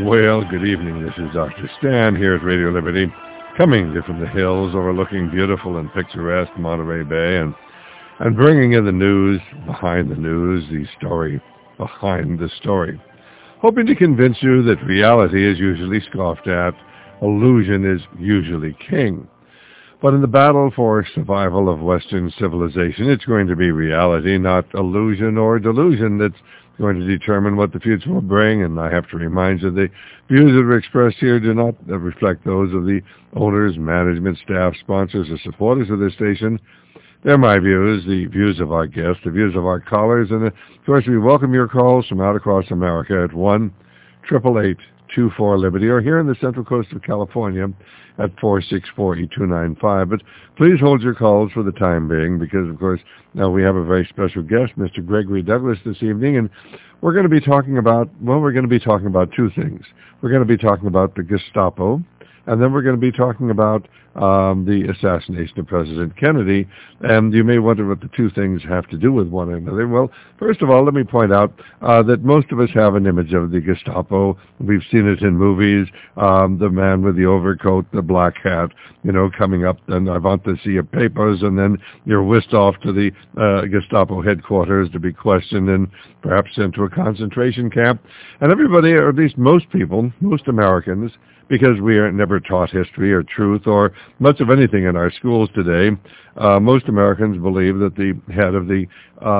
Well, good evening. This is Dr. Stan here at Radio Liberty, coming to you from the hills overlooking beautiful and picturesque Monterey Bay and bringing you the news behind the news, the story behind the story. Hoping to convince you that reality is usually scoffed at, illusion is usually king. But in the battle for survival of Western civilization, it's going to be reality, not illusion or delusion, that's going to determine what the future will bring. And I have to remind you, the views that are expressed here do not reflect those of the owners, management, staff, sponsors, or supporters of this station. They're my views, the views of our guests, the views of our callers, and of course we welcome your calls from out across America at 1-888-24-LIBERTY, or here in the Central Coast of California at 464-8295. But please hold your calls for the time being, because of course now we have a very special guest, Mr. Gregory Douglas, this evening, and we're going to be talking about two things. We're going to be talking about the Gestapo, and then we're going to be talking about the assassination of President Kennedy. And you may wonder what the two things have to do with one another. Well, first of all, let me point out that most of us have an image of the Gestapo. We've seen it in movies, the man with the overcoat, the black hat, coming up, and I want to see your papers, and then you're whisked off to the Gestapo headquarters to be questioned and perhaps sent to a concentration camp. And everybody, or at least most people, most Americans, because we are never taught history or truth or much of anything in our schools today, most Americans believe that the head of the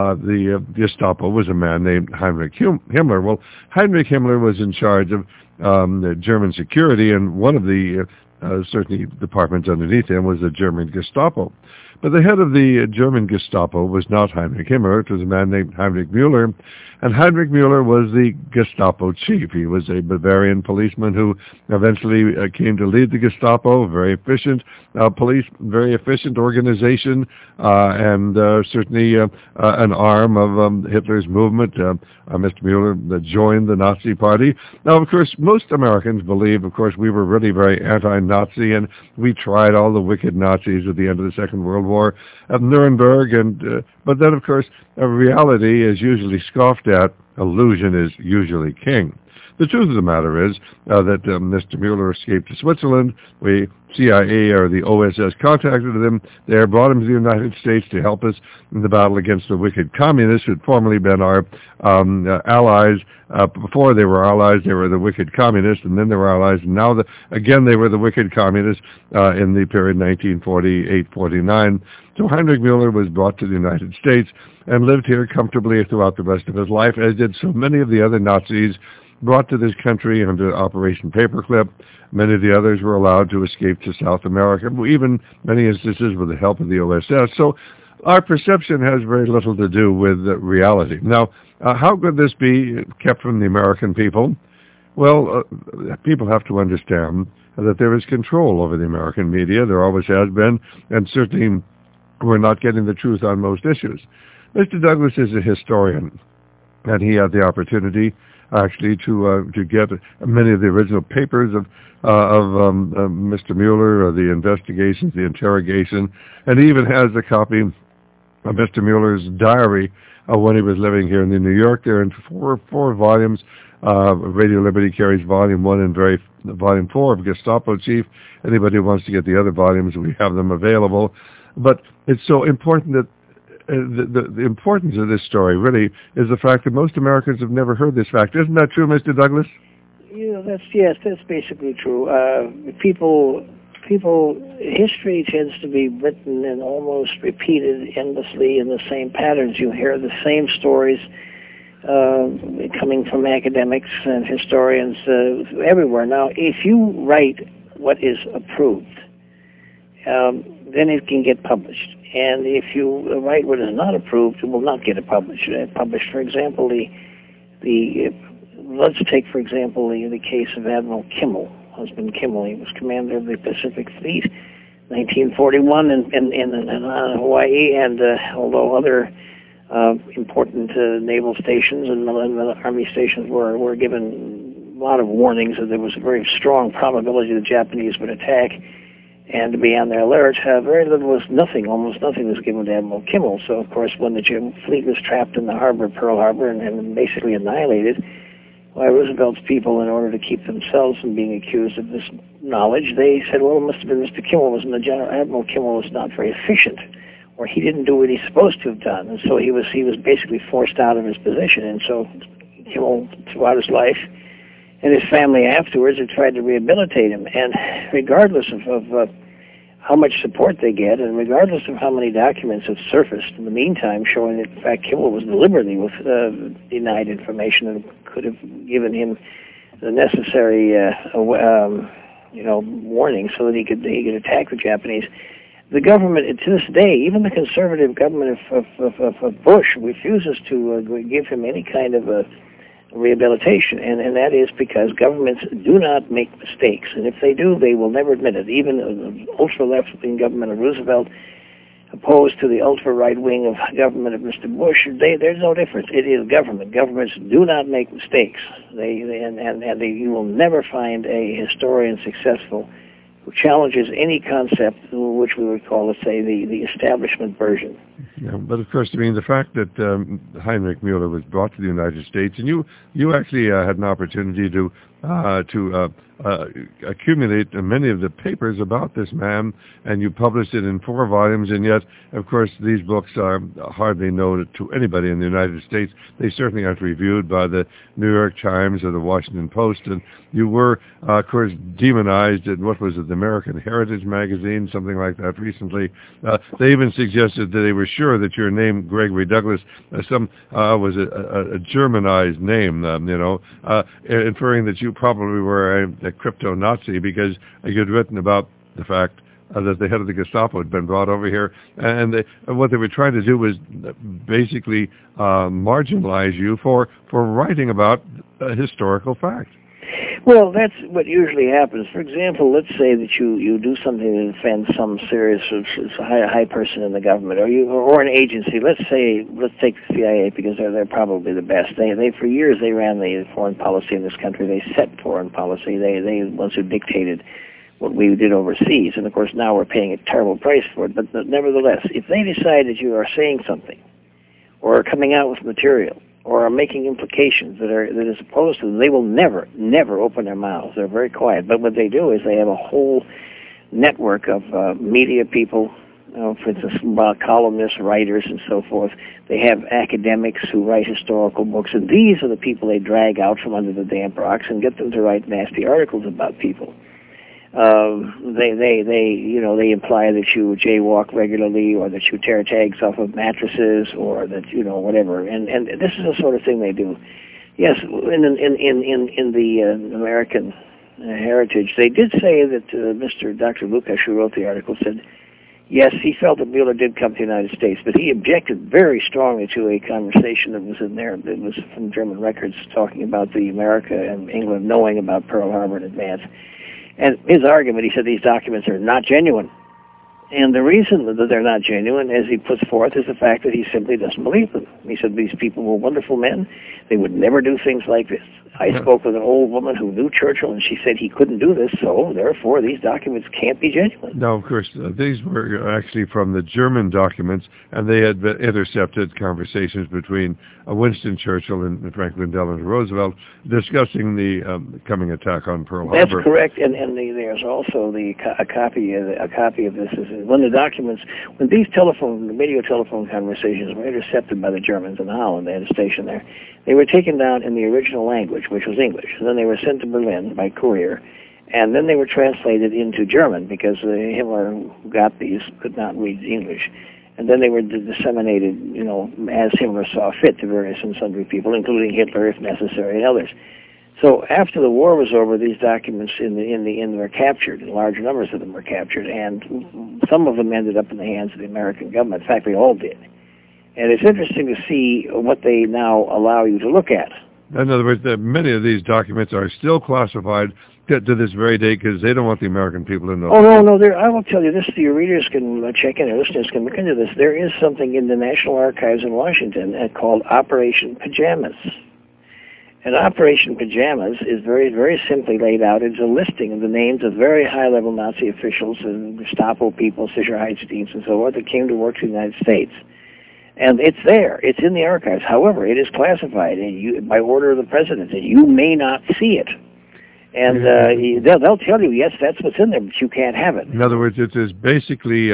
Gestapo was a man named Heinrich Himmler. Well, Heinrich Himmler was in charge of the German security, and one of the certainly departments underneath him was the German Gestapo. But the head of the German Gestapo was not Heinrich Himmler. It was a man named Heinrich Müller, and Heinrich Müller was the Gestapo chief. He was a Bavarian policeman who eventually came to lead the Gestapo, very efficient police, very efficient organization, and certainly an arm of Hitler's movement. Mr. Müller joined the Nazi Party. Now, of course, most Americans believe, of course, we were really very anti-Nazi, and we tried all the wicked Nazis at the end of the Second World War at Nuremberg, but then, of course, reality is usually scoffed at. Illusion is usually king. The truth of the matter is that Mr. Müller escaped to Switzerland. CIA or the OSS contacted him there, brought him to the United States to help us in the battle against the wicked communists who had formerly been our allies. Before they were allies, they were the wicked communists, and then they were allies, and now again they were the wicked communists in the period 1948-49. So Heinrich Müller was brought to the United States and lived here comfortably throughout the rest of his life, as did so many of the other Nazis brought to this country under Operation Paperclip. Many of the others were allowed to escape to South America, even many instances with the help of the OSS. So our perception has very little to do with reality. Now, how could this be kept from the American people? Well, people have to understand that there is control over the American media. There always has been, and certainly we're not getting the truth on most issues. Mr. Douglas is a historian, and he had the opportunity actually to get many of the original papers of Mr. Müller, the investigations, the interrogation, and he even has a copy of Mr. Müller's diary when he was living here in New York. There in four volumes. Radio Liberty carries Volume 1 and Volume 4 of Gestapo Chief. Anybody who wants to get the other volumes, we have them available. But it's so important that the importance of this story really is the fact that most Americans have never heard this fact. Isn't that true, Mr. Douglas? That's basically true. History tends to be written and almost repeated endlessly in the same patterns. You hear the same stories coming from academics and historians everywhere. Now, if you write what is approved, then it can get published. And if you write what is not approved, it will not get published. For example, let's take, for example, the case of Admiral Kimmel, Husband Kimmel. He was commander of the Pacific Fleet, 1941, in Hawaii, and although other important naval stations and Army stations were given a lot of warnings that there was a very strong probability the Japanese would attack, and to be on their alert, almost nothing was given to Admiral Kimmel. So, of course, when the fleet was trapped in the harbor, Pearl Harbor, and basically annihilated, why Roosevelt's people, in order to keep themselves from being accused of this knowledge, they said, well, it must have been Mr. Kimmel, Admiral Kimmel was not very efficient, or he didn't do what he's supposed to have done, and so he was basically forced out of his position. And so Kimmel, throughout his life, and his family afterwards, have tried to rehabilitate him. And regardless of how much support they get, and regardless of how many documents have surfaced in the meantime showing that, in fact, Kimmel was deliberately denied information and could have given him the necessary, warning so that he could attack the Japanese. The government, to this day, even the conservative government of Bush, refuses to give him any kind of a rehabilitation, and that is because governments do not make mistakes, and if they do, they will never admit it. Even the ultra-left-wing government of Roosevelt, opposed to the ultra-right-wing of government of Mr. Bush, there's no difference. It is government. Governments do not make mistakes. You will never find a historian successful who challenges any concept which we would call, let's say, the establishment version. Yeah, but of course, I mean, the fact that Heinrich Müller was brought to the United States, and you actually had an opportunity to accumulate many of the papers about this man, and you published it in 4 volumes, and yet, of course, these books are hardly known to anybody in the United States. They certainly aren't reviewed by the New York Times or the Washington Post, and you were, of course, demonized in, what was it, the American Heritage magazine, something like that recently. They even suggested that they were sure that your name, Gregory Douglas, was a Germanized name, inferring that you probably were a crypto-Nazi because you'd written about the fact that the head of the Gestapo had been brought over here, and what they were trying to do was basically marginalize you for writing about a historical fact. Well, that's what usually happens. For example, let's say that you do something that offends some serious high person in the government, or an agency. Let's take the CIA, because they're probably the best. They for years they ran the foreign policy in this country. They set foreign policy. They the ones who dictated what we did overseas, and of course now we're paying a terrible price for it. But nevertheless, if they decide that you are saying something, or coming out with material, or are making implications that is opposed to them, they will never open their mouths. They're very quiet. But what they do is they have a whole network of media people, for instance, columnists, writers, and so forth. They have academics who write historical books, and these are the people they drag out from under the damp rocks and get them to write nasty articles about people. They imply that you jaywalk regularly, or that you tear tags off of mattresses, or that whatever. And this is the sort of thing they do. Yes, in the American Heritage, they did say that Dr. Lukash, who wrote the article, said yes, he felt that Mueller did come to the United States, but he objected very strongly to a conversation that was in there. That was from German records talking about the America and England knowing about Pearl Harbor in advance. And his argument, he said these documents are not genuine. And the reason that they're not genuine, as he puts forth, is the fact that he simply doesn't believe them. He said these people were wonderful men. They would never do things like this. I spoke with an old woman who knew Churchill, and she said he couldn't do this, so therefore these documents can't be genuine. Now, of course, these were actually from the German documents, and they had intercepted conversations between Winston Churchill and Franklin Delano Roosevelt discussing the coming attack on Pearl Harbor. That's correct, and there's also a copy of this. When these radio telephone conversations were intercepted by the Germans in Holland, they had a station there. They were taken down in the original language, which was English, and then they were sent to Berlin by courier, and then they were translated into German because Himmler, who got these, could not read English. And then they were disseminated, as Himmler saw fit to various and sundry people, including Hitler, if necessary, and others. So after the war was over, these documents were captured, and large numbers of them were captured, and some of them ended up in the hands of the American government. In fact, they all did. And it's interesting to see what they now allow you to look at. In other words, many of these documents are still classified to this very day because they don't want the American people to know. Oh, no. I will tell you this. Your readers can check in, your listeners can look into this. There is something in the National Archives in Washington called Operation Pajamas. And Operation Pajamas is very, very simply laid out. It's a listing of the names of very high-level Nazi officials and Gestapo people, Sicherheitsdienst, and so forth, that came to work in the United States. And it's there. It's in the archives. However, it is classified by order of the president, and you may not see it. And they'll tell you, yes, that's what's in there, but you can't have it. In other words, it is basically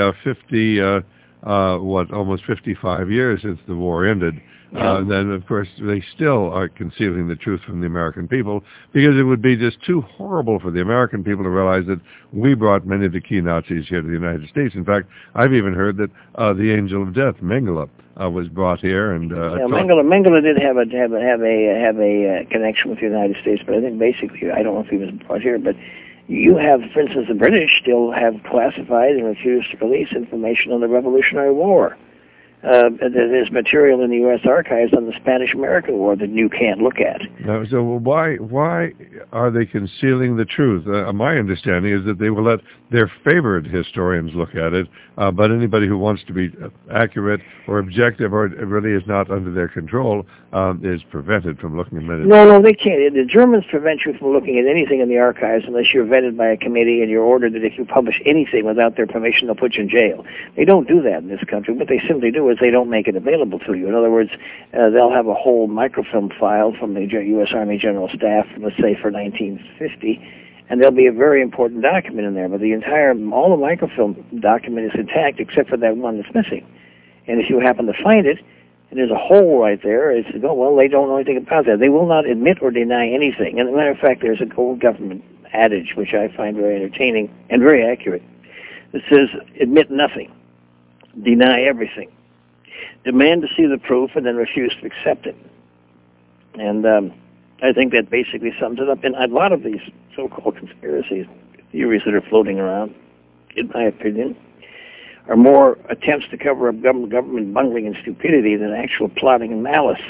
almost 55 years since the war ended. Then, of course, they still are concealing the truth from the American people, because it would be just too horrible for the American people to realize that we brought many of the key Nazis here to the United States. In fact, I've even heard that the Angel of Death, Mengele, was brought here. And Mengele did have a connection with the United States, but I think basically, I don't know if he was brought here, but you have, for instance, the British still have classified and refused to release information on the Revolutionary War. There's material in the U.S. archives on the Spanish-American War that you can't look at. So why are they concealing the truth? My understanding is that they will let their favorite historians look at it, but anybody who wants to be accurate or objective or really is not under their control is prevented from looking at it. No, they can't. The Germans prevent you from looking at anything in the archives unless you're vetted by a committee and you're ordered that if you publish anything without their permission, they'll put you in jail. They don't do that in this country. What they simply do is they don't make it available to you. In other words, they'll have a whole microfilm file from the U.S. Army General Staff, let's say for 1950, and there'll be a very important document in there, but all the microfilm document is intact except for that one that's missing. And if you happen to find it, and there's a hole right there, they don't know anything about that. They will not admit or deny anything. And as a matter of fact, there's an old government adage, which I find very entertaining and very accurate, that says, admit nothing, deny everything. Demand to see the proof and then refuse to accept it. And I think that basically sums it up. And a lot of these so-called conspiracies, theories that are floating around, in my opinion, are more attempts to cover up government bungling and stupidity than actual plotting and malice.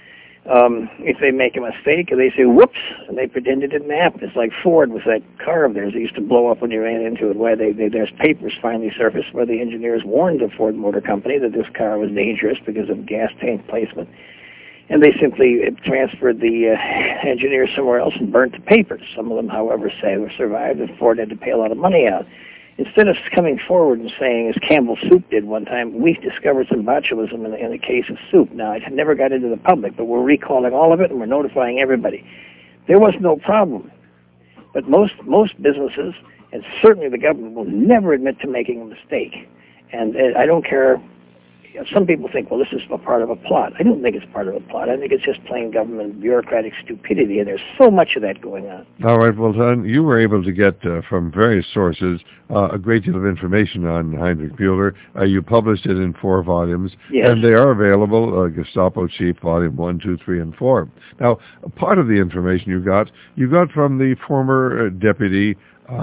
If they make a mistake, they say, whoops, and they pretend it didn't happen. It's like Ford with that car of theirs that used to blow up when you ran into it. Why there's papers finally surfaced where the engineers warned the Ford Motor Company that this car was dangerous because of gas tank placement. And they simply transferred the engineers somewhere else and burnt the papers. Some of them, however, survived, and Ford had to pay a lot of money out. Instead of coming forward and saying, as Campbell Soup did one time, we discovered some botulism in the case of soup. Now, it never got into the public, but we're recalling all of it and we're notifying everybody. There was no problem. But most businesses, and certainly the government, will never admit to making a mistake. And I don't care. Some people think, well, this is a part of a plot. I don't think it's part of a plot. I think it's just plain government bureaucratic stupidity, and there's so much of that going on. All right, well, Don, you were able to get from various sources a great deal of information on Heinrich Müller. You published it in 4 volumes, yes, and they are available, Gestapo Chief, Volume 1, 2, 3, and 4. Now, part of the information you got from the former deputy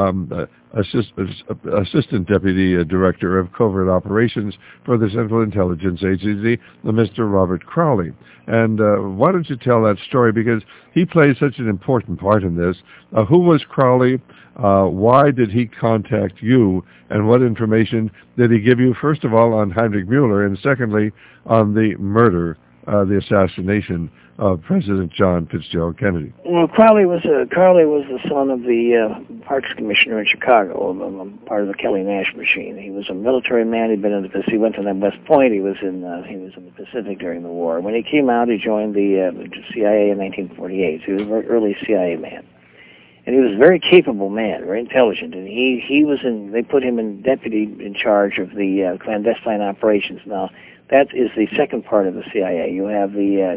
Assistant Deputy Director of Covert Operations for the Central Intelligence Agency, Mr. Robert Crowley. And why don't you tell that story, because he plays such an important part in this. Who was Crowley? Why did he contact you? And what information did he give you, first of all, on Heinrich Müller, and secondly, on the murder, the assassination of President John Fitzgerald Kennedy? Well, Crowley was the son of the Parks Commissioner in Chicago, part of the Kelly Nash machine. He was a military man. He went to West Point. He was in the Pacific during the war. When he came out, he joined the CIA in 1948. So he was a very early CIA man, and he was a very capable man, very intelligent. And they put him in deputy in charge of the clandestine operations. Now, that is the second part of the CIA. You have the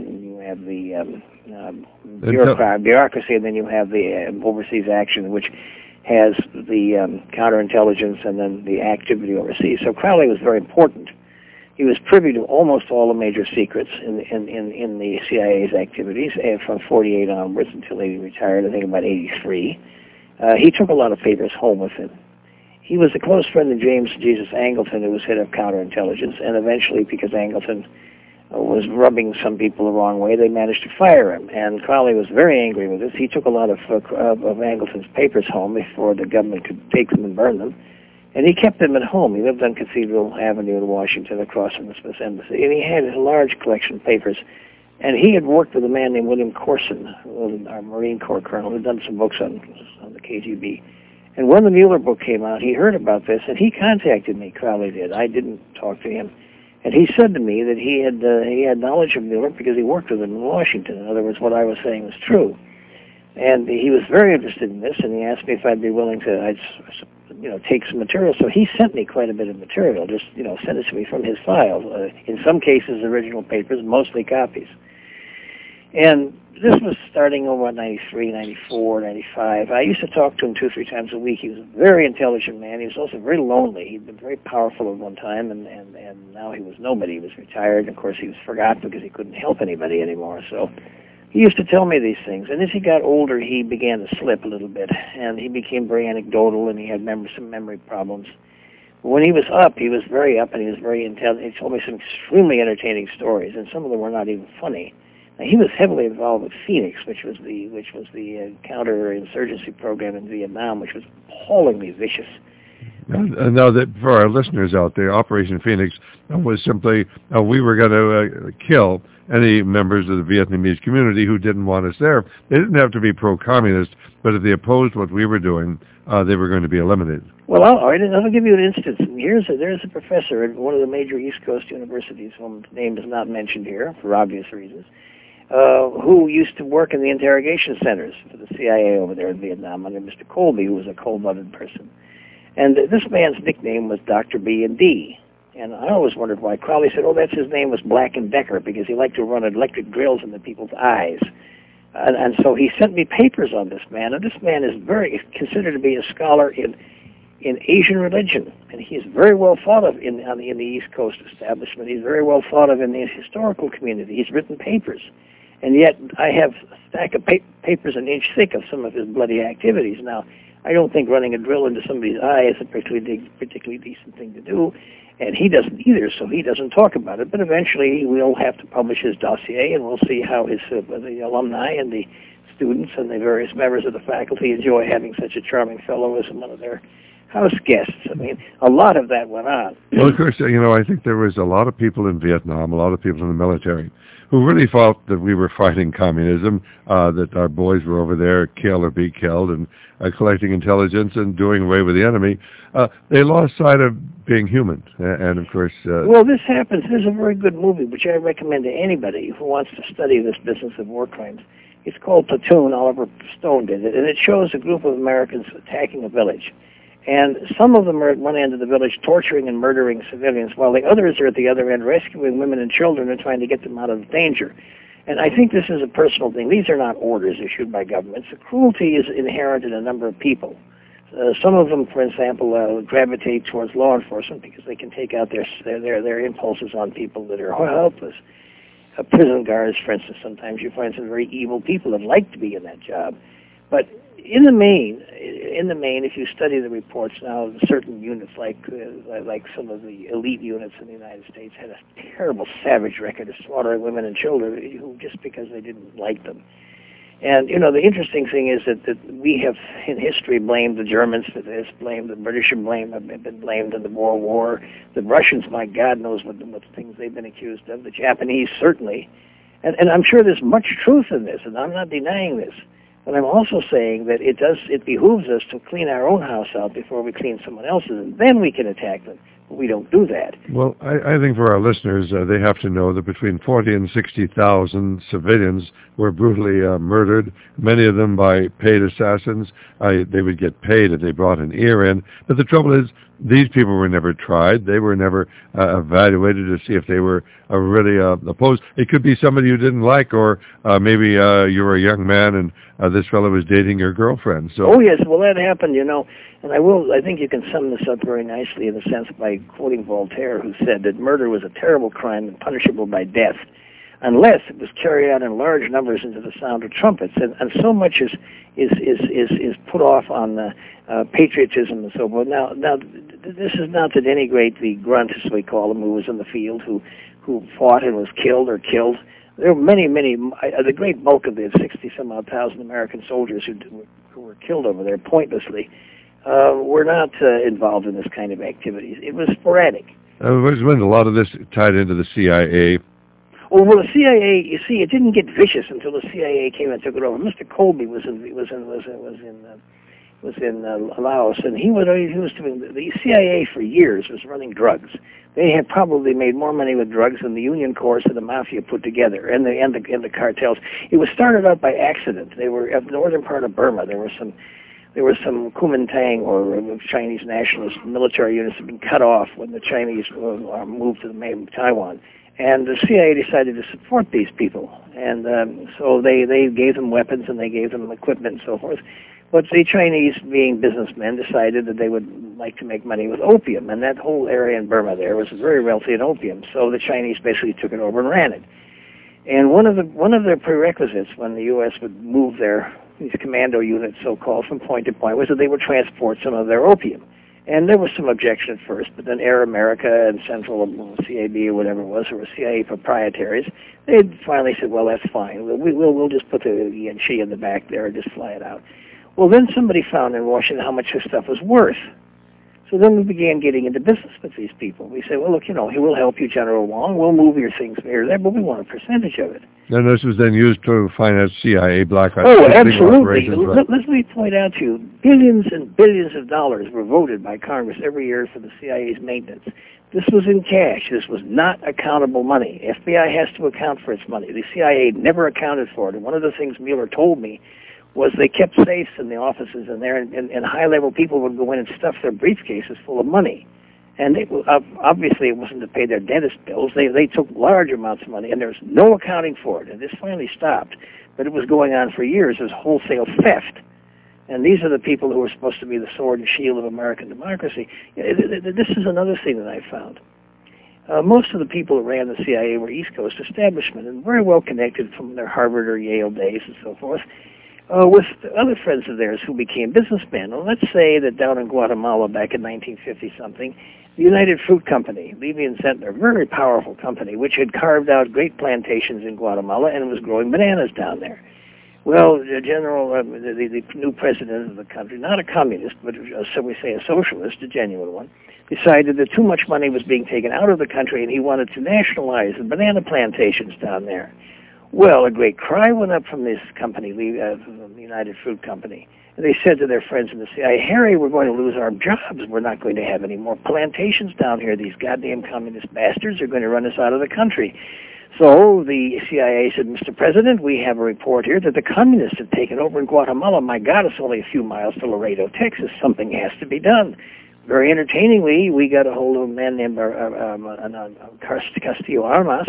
bureaucracy, and then you have the overseas action, which has the counterintelligence and then the activity overseas. So Crowley was very important. He was privy to almost all the major secrets in the CIA's activities from 48 onwards until he retired, I think about 83. He took a lot of papers home with him. He was a close friend of James Jesus Angleton, who was head of counterintelligence, and eventually, because Angleton was rubbing some people the wrong way, they managed to fire him. And Crowley was very angry with this. He took a lot of Angleton's papers home before the government could take them and burn them, and he kept them at home. He lived on Cathedral Avenue in Washington, across from the Swiss Embassy, and he had a large collection of papers. And he had worked with a man named William Corson, our Marine Corps colonel, who had done some books on the KGB. And when the Mueller book came out, he heard about this, and he contacted me, Crowley did. I didn't talk to him. And he said to me that he had knowledge of Mueller because he worked with him in Washington. In other words, what I was saying was true. And he was very interested in this, and he asked me if I'd be willing to, take some material. So he sent me quite a bit of material, just, sent it to me from his files. In some cases, original papers, mostly copies. And this was starting over 93, 94, 95. I used to talk to him 2-3 times a week. He was a very intelligent man. He was also very lonely. He'd been very powerful at one time, and now he was nobody. He was retired. Of course, he was forgotten because he couldn't help anybody anymore. So he used to tell me these things. And as he got older, he began to slip a little bit, and he became very anecdotal, and he had some memory problems. When he was up, he was very up, and he was very intelligent. He told me some extremely entertaining stories, and some of them were not even funny. Now, he was heavily involved with Phoenix, which was the counterinsurgency program in Vietnam, which was appallingly vicious. Now that for our listeners out there, Operation Phoenix was simply we were going to kill any members of the Vietnamese community who didn't want us there. They didn't have to be pro-communist, but if they opposed what we were doing, they were going to be eliminated. Well, I'll give you an instance. There's a professor at one of the major East Coast universities, whose name is not mentioned here for obvious reasons, who used to work in the interrogation centers for the CIA over there in Vietnam under Mr. Colby, who was a cold-blooded person. And this man's nickname was Dr. B&D. And I always wondered why. Crowley said, his name was Black & Decker, because he liked to run electric drills into people's eyes. And so he sent me papers on this man. And this man is considered to be a scholar in Asian religion. And he's very well thought of in the East Coast establishment. He's very well thought of in the historical community. He's written papers. And yet I have a stack of papers an inch thick of some of his bloody activities. Now, I don't think running a drill into somebody's eye is a particularly decent thing to do, and he doesn't either, so he doesn't talk about it. But eventually we'll have to publish his dossier, and we'll see how the alumni and the students and the various members of the faculty enjoy having such a charming fellow as one of their house guests. I mean, a lot of that went on. Well, of course, I think there was a lot of people in Vietnam, a lot of people in the military, who really felt that we were fighting communism, that our boys were over there, kill or be killed, and collecting intelligence and doing away with the enemy. They lost sight of being human. And of course... well, this happens. There's a very good movie, which I recommend to anybody who wants to study this business of war crimes. It's called Platoon. Oliver Stone did it. And it shows a group of Americans attacking a village. And some of them are at one end of the village torturing and murdering civilians, while the others are at the other end rescuing women and children and trying to get them out of danger. And I think this is a personal thing. These are not orders issued by governments. The cruelty is inherent in a number of people. Some of them, for example, gravitate towards law enforcement because they can take out their impulses on people that are helpless. Prison guards, for instance, sometimes you find some very evil people that like to be in that job. But in the main, if you study the reports now, certain units like some of the elite units in the United States had a terrible, savage record of slaughtering women and children who just because they didn't like them. And the interesting thing is that we have in history blamed the Germans for this, blamed the British, have been blamed in the Boer War. The Russians, my God knows what things they've been accused of. The Japanese certainly, and I'm sure there's much truth in this, and I'm not denying this. But I'm also saying that it behooves us to clean our own house out before we clean someone else's, and then we can attack them. But we don't do that. Well, I think for our listeners, they have to know that between 40 and 60,000 civilians were brutally murdered, many of them by paid assassins. They would get paid if they brought an ear in. But the trouble is, these people were never tried. They were never evaluated to see if they were really opposed. It could be somebody you didn't like, or maybe you were a young man and this fellow was dating your girlfriend. So. Oh, yes. Well, that happened, and I think you can sum this up very nicely in a sense by quoting Voltaire, who said that murder was a terrible crime and punishable by death, unless it was carried out in large numbers into the sound of trumpets. And so much is put off on patriotism and so forth. Now, this is not to denigrate the grunt, as we call him, who was in the field, who fought and was killed or killed. There were many, the great bulk of the 60-some-odd thousand American soldiers who were killed over there pointlessly were not involved in this kind of activities. It was sporadic. When a lot of this tied into the CIA. Well, the CIA, you see, it didn't get vicious until the CIA came and took it over. Mr. Colby was in Laos, and he was doing the CIA for years was running drugs. They had probably made more money with drugs than the Union Corps and the Mafia put together, and the cartels. It was started out by accident. They were at the northern part of Burma. There were some Kuomintang or Chinese nationalist military units had been cut off when the Chinese moved to the Taiwan. And the CIA decided to support these people. And so they gave them weapons and they gave them equipment and so forth. But the Chinese, being businessmen, decided that they would like to make money with opium. And that whole area in Burma there was very wealthy in opium. So the Chinese basically took it over and ran it. And one of their prerequisites when the U.S. would move these commando units, so-called, from point to point, was that they would transport some of their opium. And there was some objection at first, but then Air America and Central CAB or whatever it was, or CIA proprietaries, they finally said, well, that's fine. We'll just put the Yanqi in the back there and just fly it out. Well, then somebody found in Washington how much this stuff was worth. So then we began getting into business with these people. We said, well, look, we'll help you, General Wong. We'll move your things here or there, but we want a percentage of it. And this was then used to finance CIA black ops. Oh, absolutely. Let me point out to you, billions and billions of dollars were voted by Congress every year for the CIA's maintenance. This was in cash. This was not accountable money. FBI has to account for its money. The CIA never accounted for it. And one of the things Mueller told me was they kept safes in the offices in there, and high-level people would go in and stuff their briefcases full of money. And obviously it wasn't to pay their dentist bills. They took large amounts of money, and there was no accounting for it. And this finally stopped. But it was going on for years. It was wholesale theft. And these are the people who were supposed to be the sword and shield of American democracy. This is another thing that I found. Most of the people who ran the CIA were East Coast establishment and very well connected from their Harvard or Yale days and so forth. With other friends of theirs who became businessmen. Well, let's say that down in Guatemala back in 1950-something, the United Fruit Company, Levy and Zentner, a very powerful company, which had carved out great plantations in Guatemala and was growing bananas down there. Well, the new president of the country, not a communist, but so we say a socialist, a genuine one, decided that too much money was being taken out of the country and he wanted to nationalize the banana plantations down there. Well, a great cry went up from this company, the United Fruit Company. And they said to their friends in the CIA, Harry, we're going to lose our jobs. We're not going to have any more plantations down here. These goddamn communist bastards are going to run us out of the country. So the CIA said, Mr. President, we have a report here that the communists have taken over in Guatemala. My God, it's only a few miles to Laredo, Texas. Something has to be done. Very entertainingly, we got a hold of a man named Castillo Armas.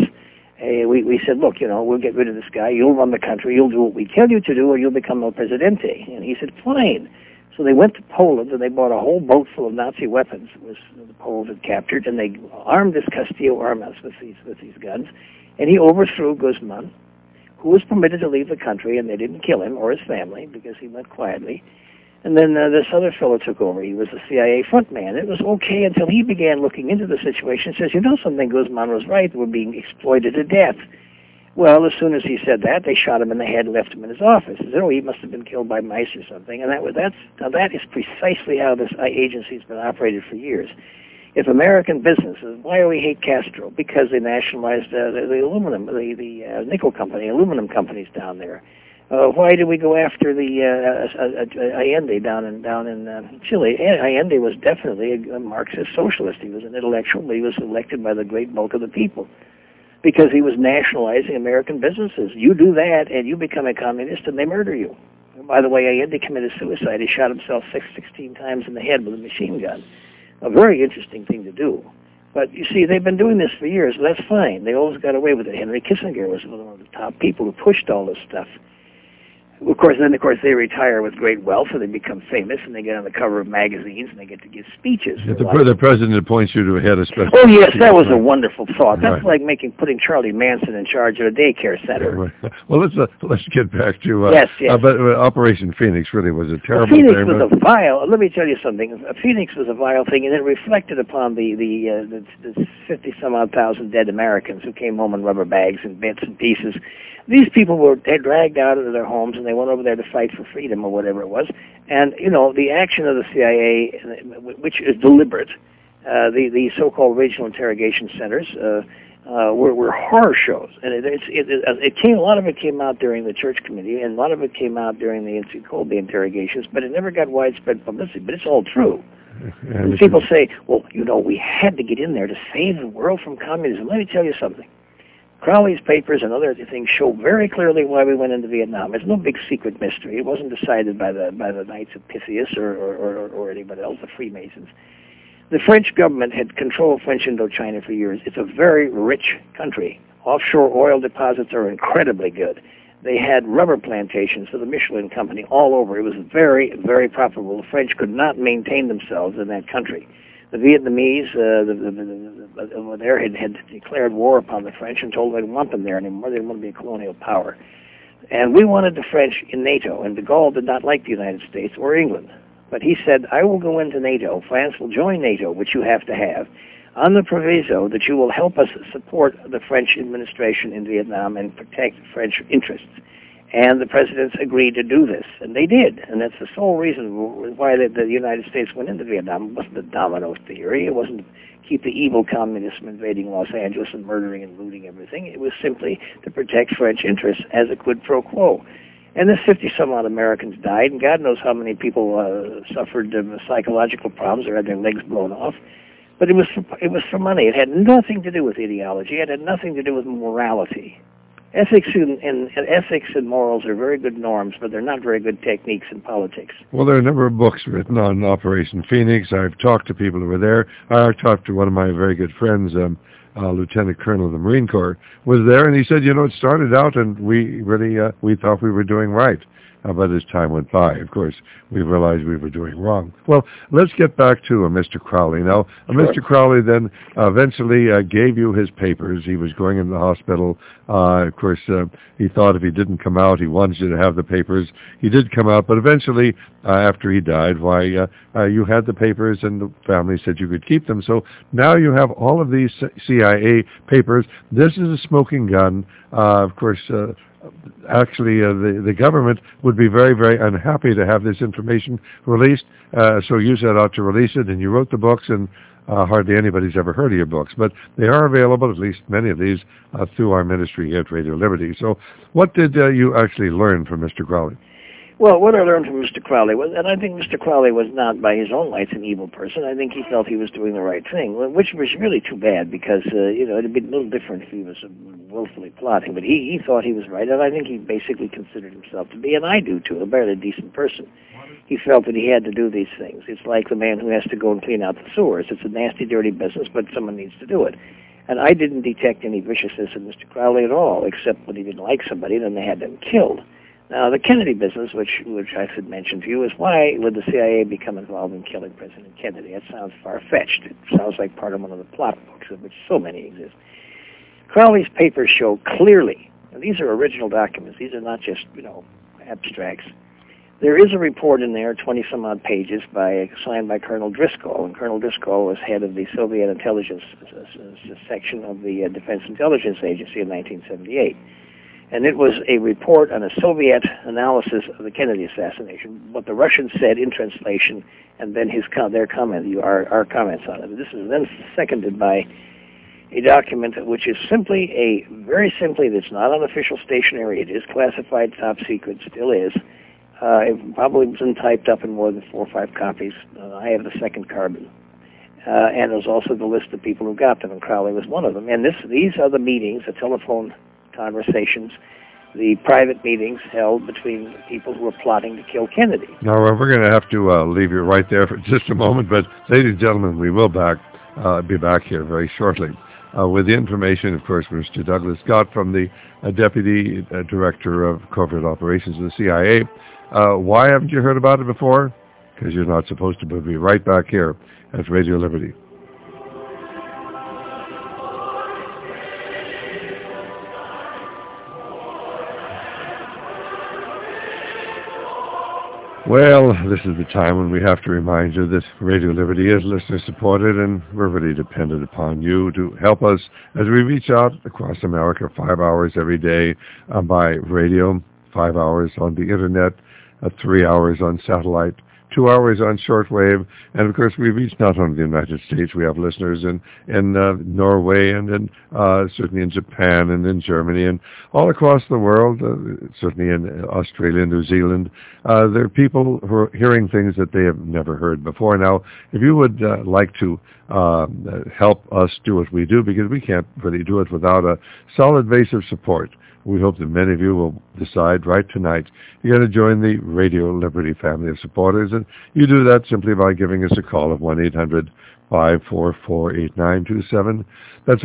We said, look, we'll get rid of this guy. You'll run the country. You'll do what we tell you to do, or you'll become El Presidente. And he said, fine. So they went to Poland, and they bought a whole boat full of Nazi weapons that the Poles had captured, and they armed this Castillo Armas with these guns. And he overthrew Guzman, who was permitted to leave the country, and they didn't kill him or his family because he went quietly. And then this other fellow took over. He was the CIA front man. It was okay until he began looking into the situation and says, something, Guzman was right. We're being exploited to death. Well, as soon as he said that, they shot him in the head and left him in his office. They said, he must have been killed by mice or something. And that is precisely how this agency's been operated for years. If American businesses, why do we hate Castro? Because they nationalized the aluminum, the nickel company, aluminum companies down there. Why did we go after the Allende down in Chile? Allende was definitely a Marxist socialist. He was an intellectual, but he was elected by the great bulk of the people because he was nationalizing American businesses. You do that, and you become a communist, and they murder you. And by the way, Allende committed suicide. He shot himself 16 times in the head with a machine gun. A very interesting thing to do. But you see, they've been doing this for years. So that's fine. They always got away with it. Henry Kissinger was one of the top people who pushed all this stuff. Of course, they retire with great wealth, and they become famous, and they get on the cover of magazines, and they get to give speeches. Yeah, the president appoints you to head a special... Oh, yes, that was a wonderful thought. That's like putting Charlie Manson in charge of a daycare center. Right. Well, let's get back to... yes. But Operation Phoenix really was a terrible... Phoenix was a vile... Let me tell you something. Phoenix was a vile thing, and it reflected upon the 50-some-odd thousand dead Americans who came home in rubber bags and bits and pieces. These people were dragged out of their homes, and they went over there to fight for freedom or whatever it was. And, the action of the CIA, which is deliberate, the so-called regional interrogation centers, were horror shows, and it came. A lot of it came out during the Church Committee, and a lot of it came out during the N.C. Colby interrogations. But it never got widespread publicity. But it's all true. And people say, "Well, we had to get in there to save the world from communism." Let me tell you something. Crowley's papers and other things show very clearly why we went into Vietnam. It's no big secret mystery. It wasn't decided by the Knights of Pythias or anybody else, the Freemasons. The French government had control of French Indochina for years. It's a very rich country. Offshore oil deposits are incredibly good. They had rubber plantations for the Michelin Company all over. It was very, very profitable. The French could not maintain themselves in that country. The Vietnamese over there had declared war upon the French and told them they didn't want them there anymore. They didn't want to be a colonial power. And we wanted the French in NATO, and de Gaulle did not like the United States or England. But he said, I will go into NATO. France will join NATO, which you have to have, on the proviso that you will help us support the French administration in Vietnam and protect French interests. And the presidents agreed to do this, and they did. And that's the sole reason why the United States went into Vietnam. It wasn't a domino theory. It wasn't to keep the evil communists from invading Los Angeles and murdering and looting everything. It was simply to protect French interests as a quid pro quo. And there's 50-some-odd Americans died, and God knows how many people suffered psychological problems or had their legs blown off. But it was for money. It had nothing to do with ideology. It had nothing to do with morality. Ethics and morals are very good norms, but they're not very good techniques in politics. Well, there are a number of books written on Operation Phoenix. I've talked to people who were there. I talked to one of my very good friends, Lieutenant Colonel of the Marine Corps, was there, and he said, it started out, and we really we thought we were doing right. But as time went by, of course, we realized we were doing wrong. Well, let's get back to Mr. Crowley. Now, sure. Mr. Crowley then eventually gave you his papers. He was going into the hospital. Of course, he thought if he didn't come out, he wanted you to have the papers. He did come out, but eventually, after he died, you had the papers, and the family said you could keep them. So now you have all of these CIA papers. This is a smoking gun. Of course, actually, the government would be very, very unhappy to have this information released, so you set out to release it, and you wrote the books, and hardly anybody's ever heard of your books, but they are available, at least many of these, through our ministry here at Radio Liberty. So what did you actually learn from Mr. Crowley? Well, what I learned from Mr. Crowley was, and I think Mr. Crowley was not by his own lights an evil person. I think he felt he was doing the right thing, which was really too bad because, it'd be a little different if he was willfully plotting. But he thought he was right, and I think he basically considered himself to be, and I do too, a very decent person. He felt that he had to do these things. It's like the man who has to go and clean out the sewers. It's a nasty, dirty business, but someone needs to do it. And I didn't detect any viciousness in Mr. Crowley at all, except when he didn't like somebody, then they had them killed. Now, the Kennedy business, which I should mention to you, is why would the CIA become involved in killing President Kennedy? That sounds far-fetched. It sounds like part of one of the plot books, of which so many exist. Crowley's papers show clearly, and these are original documents. These are not just, abstracts. There is a report in there, 20-some-odd pages, signed by Colonel Driscoll, and Colonel Driscoll was head of the Soviet intelligence section of the Defense Intelligence Agency in 1978. And it was a report on a Soviet analysis of the Kennedy assassination, what the Russians said in translation, and then their comment, our comments on it. This is then seconded by a document which is very simply, it's not on official stationery. It is classified, top secret, still is. It probably been typed up in more than 4 or 5 copies. I have the second carbon. And there's also the list of people who got them, and Crowley was one of them. And these are the meetings, the telephone conversations, the private meetings held between people who were plotting to kill Kennedy. Now, we're going to have to leave you right there for just a moment, but ladies and gentlemen, we will be back here very shortly with the information, of course, Mr. Douglas got from the Deputy Director of Covert Operations of the CIA. Why haven't you heard about it before? Because you're not supposed to, but we'll be right back here at Radio Liberty. Well, this is the time when we have to remind you that Radio Liberty is listener-supported, and we're really dependent upon you to help us as we reach out across America 5 hours every day by radio, 5 hours on the Internet, 3 hours on satellite, 2 hours on shortwave. And, of course, we reach not only the United States. We have listeners in Norway and certainly in Japan and in Germany and all across the world, certainly in Australia and New Zealand. There are people who are hearing things that they have never heard before. Now, if you would like to help us do what we do, because we can't really do it without a solid base of support, we hope that many of you will decide right tonight you're going to join the Radio Liberty family of supporters, and you do that simply by giving us a call of 1-800-544-8927. That's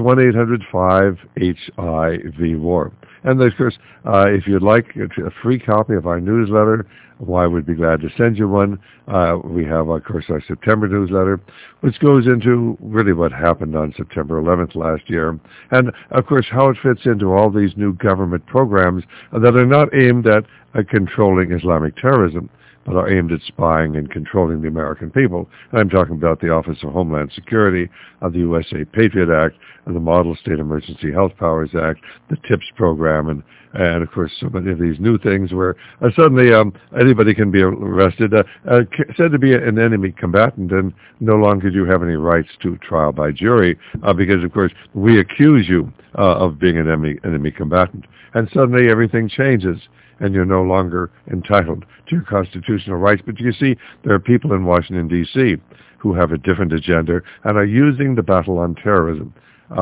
1-800-5HIV-WAR. And, of course, if you'd like a free copy of our newsletter, why, we'd be glad to send you one. We have, of course, our September newsletter, which goes into really what happened on September 11th last year, and, of course, how it fits into all these new government programs that are not aimed at controlling Islamic terrorism, but are aimed at spying and controlling the American people. And I'm talking about the Office of Homeland Security, the USA Patriot Act, and the Model State Emergency Health Powers Act, the TIPS program, and of course, so many of these new things where suddenly anybody can be arrested, said to be an enemy combatant, and no longer do you have any rights to trial by jury, because, of course, we accuse you of being an enemy combatant. And suddenly everything changes, and you're no longer entitled to your constitutional rights. But you see, there are people in Washington, D.C. who have a different agenda and are using the battle on terrorism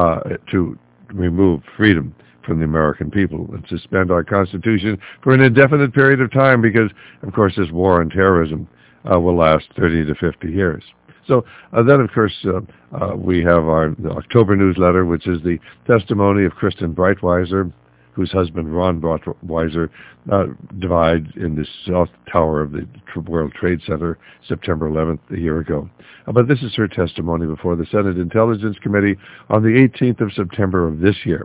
to remove freedom from the American people and suspend our Constitution for an indefinite period of time because, of course, this war on terrorism will last 30 to 50 years. So then, of course, we have the October newsletter, which is the testimony of Kristen Breitweiser, whose husband, Ron Breitweiser, died in the South Tower of the World Trade Center September 11th, a year ago. But this is her testimony before the Senate Intelligence Committee on the 18th of September of this year.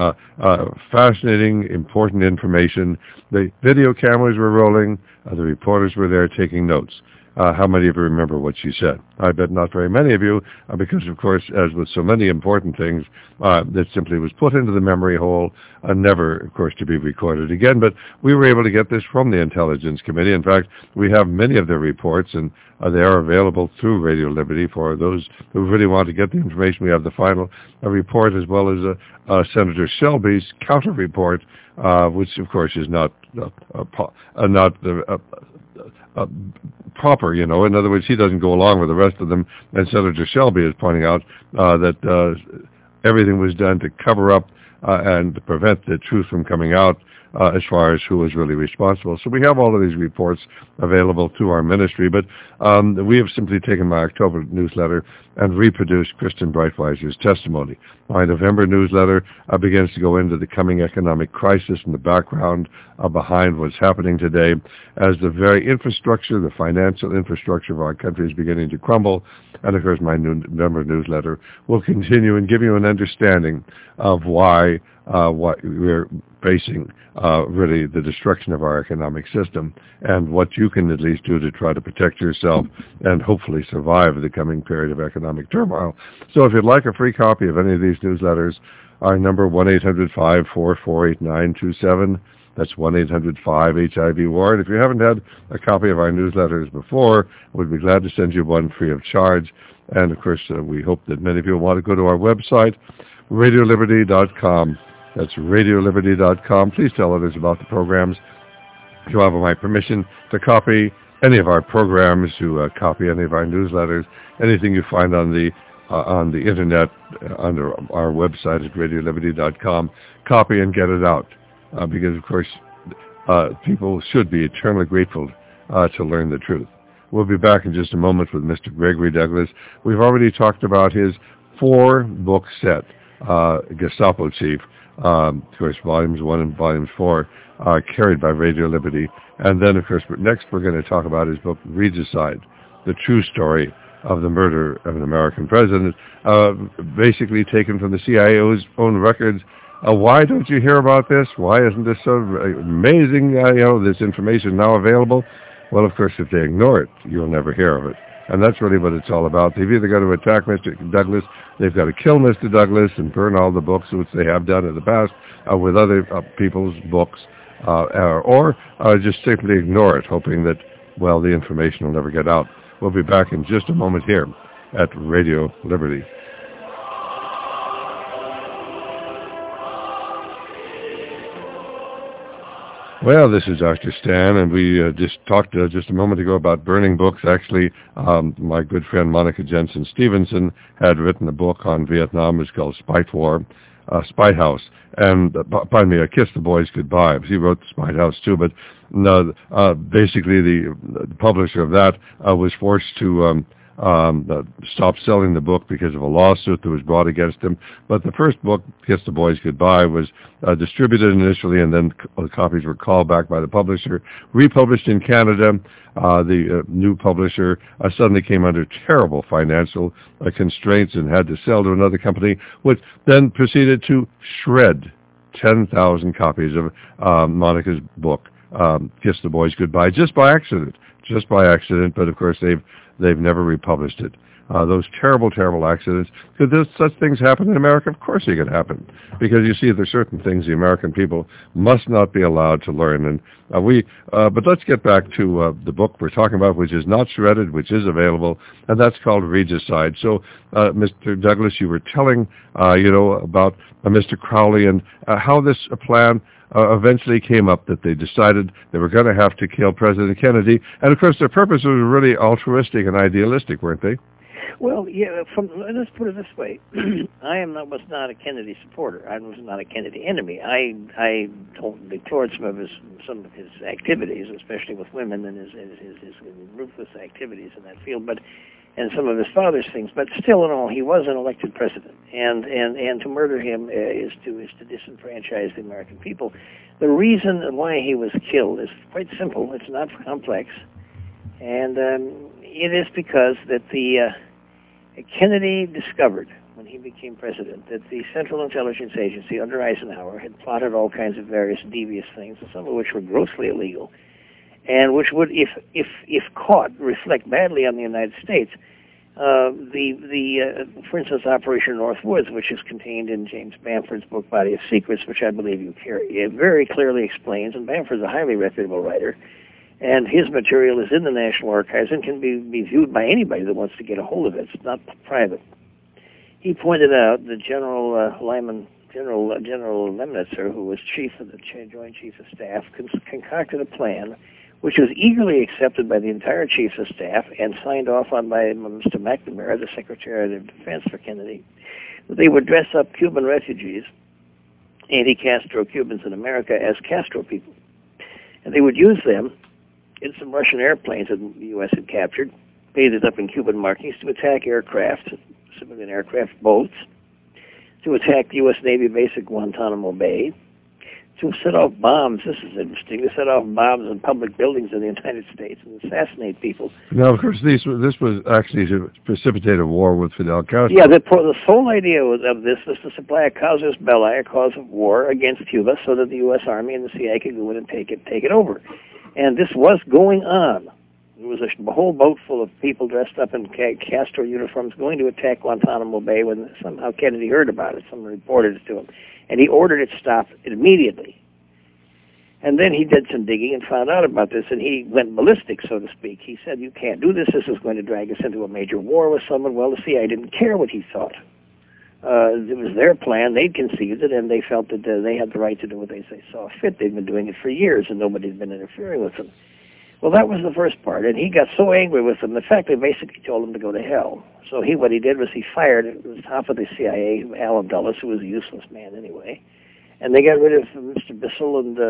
Fascinating, important information. The video cameras were rolling. The reporters were there taking notes. How many of you remember what she said? I bet not very many of you, because, of course, as with so many important things, that simply was put into the memory hole, never, of course, to be recorded again. But we were able to get this from the Intelligence Committee. In fact, we have many of their reports, and they are available through Radio Liberty for those who really want to get the information. We have the final report as well as Senator Shelby's counter report, which, of course, is not proper, you know. In other words, he doesn't go along with the rest of them, and Senator Shelby is pointing out that everything was done to cover up and to prevent the truth from coming out as far as who was really responsible. So we have all of these reports available through our ministry, but we have simply taken my October newsletter and reproduced Kristen Breitweiser's testimony. My November newsletter begins to go into the coming economic crisis and the background behind what's happening today as the very infrastructure, the financial infrastructure of our country is beginning to crumble. And, of course, my November newsletter will continue and give you an understanding of why what we're facing, really the destruction of our economic system, and what you can at least do to try to protect yourself and hopefully survive the coming period of economic turmoil. So if you'd like a free copy of any of these newsletters, our number 1-800-544-8927. That's 1-800-5HIV-WAR. And if you haven't had a copy of our newsletters before, we'd be glad to send you one free of charge. And, of course, we hope that many of you want to go to our website, RadioLiberty.com. That's RadioLiberty.com. Please tell others about the programs. If you have my permission to copy any of our programs, to copy any of our newsletters, anything you find on the Internet under our website at RadioLiberty.com, copy and get it out. Because, of course, people should be eternally grateful to learn the truth. We'll be back in just a moment with Mr. Gregory Douglas. We've already talked about his 4-book set, Gestapo Chief, of course, Volumes 1 and Volumes 4, carried by Radio Liberty. And then, of course, next we're going to talk about his book, Regicide, the true story of the murder of an American president, basically taken from the CIA's own records. Why don't you hear about this? Why isn't this so amazing, this information now available? Well, of course, if they ignore it, you'll never hear of it. And that's really what it's all about. They've either got to attack Mr. Douglas, they've got to kill Mr. Douglas and burn all the books, which they have done in the past with other people's books, or just simply ignore it, hoping that well, the information will never get out. We'll be back in just a moment here at Radio Liberty. Well, this is Dr. Stan, and we just talked just a moment ago about burning books. Actually, my good friend Monica Jensen Stevenson had written a book on Vietnam. It's called Spite War, Spite House. And, pardon me, Kiss the Boys Goodbye. He wrote the Spite House, too, but basically the publisher of that was forced to stopped selling the book because of a lawsuit that was brought against him. But the first book, Kiss the Boys Goodbye, was distributed initially, and then copies were called back by the publisher, republished in Canada. The new publisher suddenly came under terrible financial constraints and had to sell to another company, which then proceeded to shred 10,000 copies of Monica's book, Kiss the Boys Goodbye, just by accident. But of course they've never republished it. Those terrible, terrible accidents. Could such things happen in America? Of course they could happen. Because you see, there's certain things the American people must not be allowed to learn. And but let's get back to the book we're talking about, which is not shredded, which is available, and that's called Regicide. So, Mr. Douglas, you were telling, about Mr. Crowley and how this plan eventually came up, that they decided they were going to have to kill President Kennedy. And, of course, their purpose was really altruistic and idealistic, weren't they? Well, yeah, let's put it this way. I was not a Kennedy supporter. I was not a Kennedy enemy. I deplored some of his activities, especially with women and his ruthless activities in that field, and some of his father's things. But still, in all, he was an elected president, and to murder him is to disenfranchise the American people. The reason why he was killed is quite simple. It's not complex, and it is because that Kennedy discovered, when he became president, that the Central Intelligence Agency under Eisenhower had plotted all kinds of various devious things, some of which were grossly illegal, and which would, if caught, reflect badly on the United States. For instance, Operation Northwoods, which is contained in James Bamford's book Body of Secrets, which I believe you carry, it very clearly explains, and Bamford's a highly reputable writer, and his material is in the National Archives and can be viewed by anybody that wants to get a hold of it. It's not private. He pointed out that General Lemnitzer, who was chief of the Joint Chiefs of Staff, concocted a plan which was eagerly accepted by the entire Chiefs of Staff and signed off on by Mr. McNamara, the Secretary of Defense for Kennedy. They would dress up Cuban refugees, anti-Castro Cubans in America, as Castro people. And they would use them in some Russian airplanes that the U.S. had captured, painted up in Cuban markings, to attack aircraft, civilian aircraft boats, to attack the U.S. Navy base at Guantanamo Bay, to set off bombs. This is interesting. To set off bombs in public buildings in the United States and assassinate people. Now, of course, this was actually to precipitate a war with Fidel Castro. Yeah, the sole idea of this was to supply a casus belli, a cause of war against Cuba, so that the U.S. Army and the CIA could go in and take it over. And this was going on. There was a whole boat full of people dressed up in Castro uniforms going to attack Guantanamo Bay when somehow Kennedy heard about it. Someone reported it to him. And he ordered it stopped immediately. And then he did some digging and found out about this, and he went ballistic, so to speak. He said, you can't do this. This is going to drag us into a major war with someone. Well, the CIA didn't care what he thought. It was their plan. They'd conceived it, and they felt that they had the right to do what they saw fit. They'd been doing it for years, and nobody had been interfering with them. Well, that was the first part, and he got so angry with them. In fact, they basically told him to go to hell. So what he did was he fired the top of the CIA, Allen Dulles, who was a useless man anyway, and they got rid of Mr. Bissell and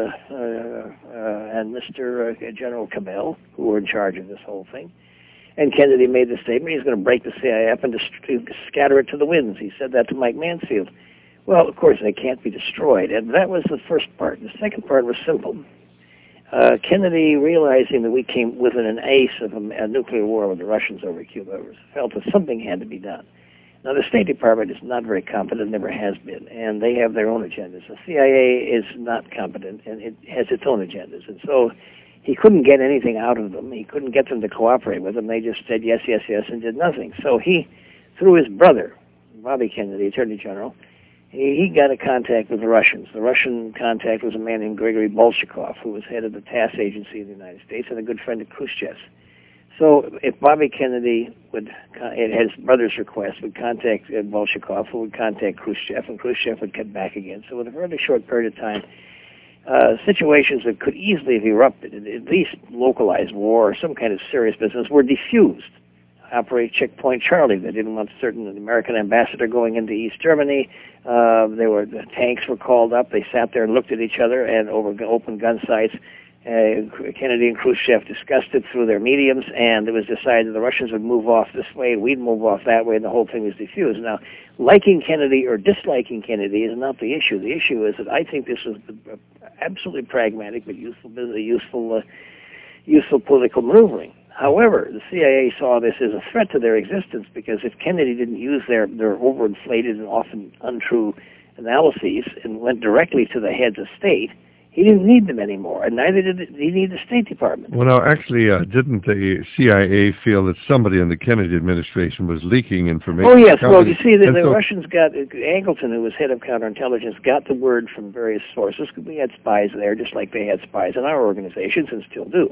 Mr. General Cabell, who were in charge of this whole thing. And Kennedy made the statement he's going to break the CIA up and scatter it to the winds. He said that to Mike Mansfield. Well, of course, they can't be destroyed. And that was the first part. The second part was simple. Kennedy, realizing that we came within an ace of a nuclear war with the Russians over Cuba, felt that something had to be done. Now, the State Department is not very competent, never has been, and they have their own agendas. The CIA is not competent, and it has its own agendas. And so he couldn't get anything out of them. He couldn't get them to cooperate with him. They just said yes, yes, yes, and did nothing. So he, through his brother, Bobby Kennedy, Attorney General, he got a contact with the Russians. The Russian contact was a man named Gregory Bolshakov, who was head of the TASS agency of the United States and a good friend of Khrushchev's. So if Bobby Kennedy would, at his brother's request, would contact Bolshakov, who would contact Khrushchev, and Khrushchev would come back again. So in a very short period of time, situations that could easily have erupted, at least localized war or some kind of serious business, were diffused. Operate Checkpoint Charlie. They didn't want an American ambassador going into East Germany. The tanks were called up. They sat there and looked at each other, and over open gun sights, Kennedy and Khrushchev discussed it through their mediums, and it was decided the Russians would move off this way, and we'd move off that way, and the whole thing was diffused. Now, liking Kennedy or disliking Kennedy is not the issue. The issue is that I think this was absolutely pragmatic but useful political maneuvering. However, the CIA saw this as a threat to their existence, because if Kennedy didn't use their overinflated and often untrue analyses and went directly to the heads of state, he didn't need them anymore, and neither did he need the State Department. Well, now, actually, didn't the CIA feel that somebody in the Kennedy administration was leaking information? Oh, yes. Well, you see, the Russians got, Angleton, who was head of counterintelligence, got the word from various sources. We had spies there, just like they had spies in our organizations and still do.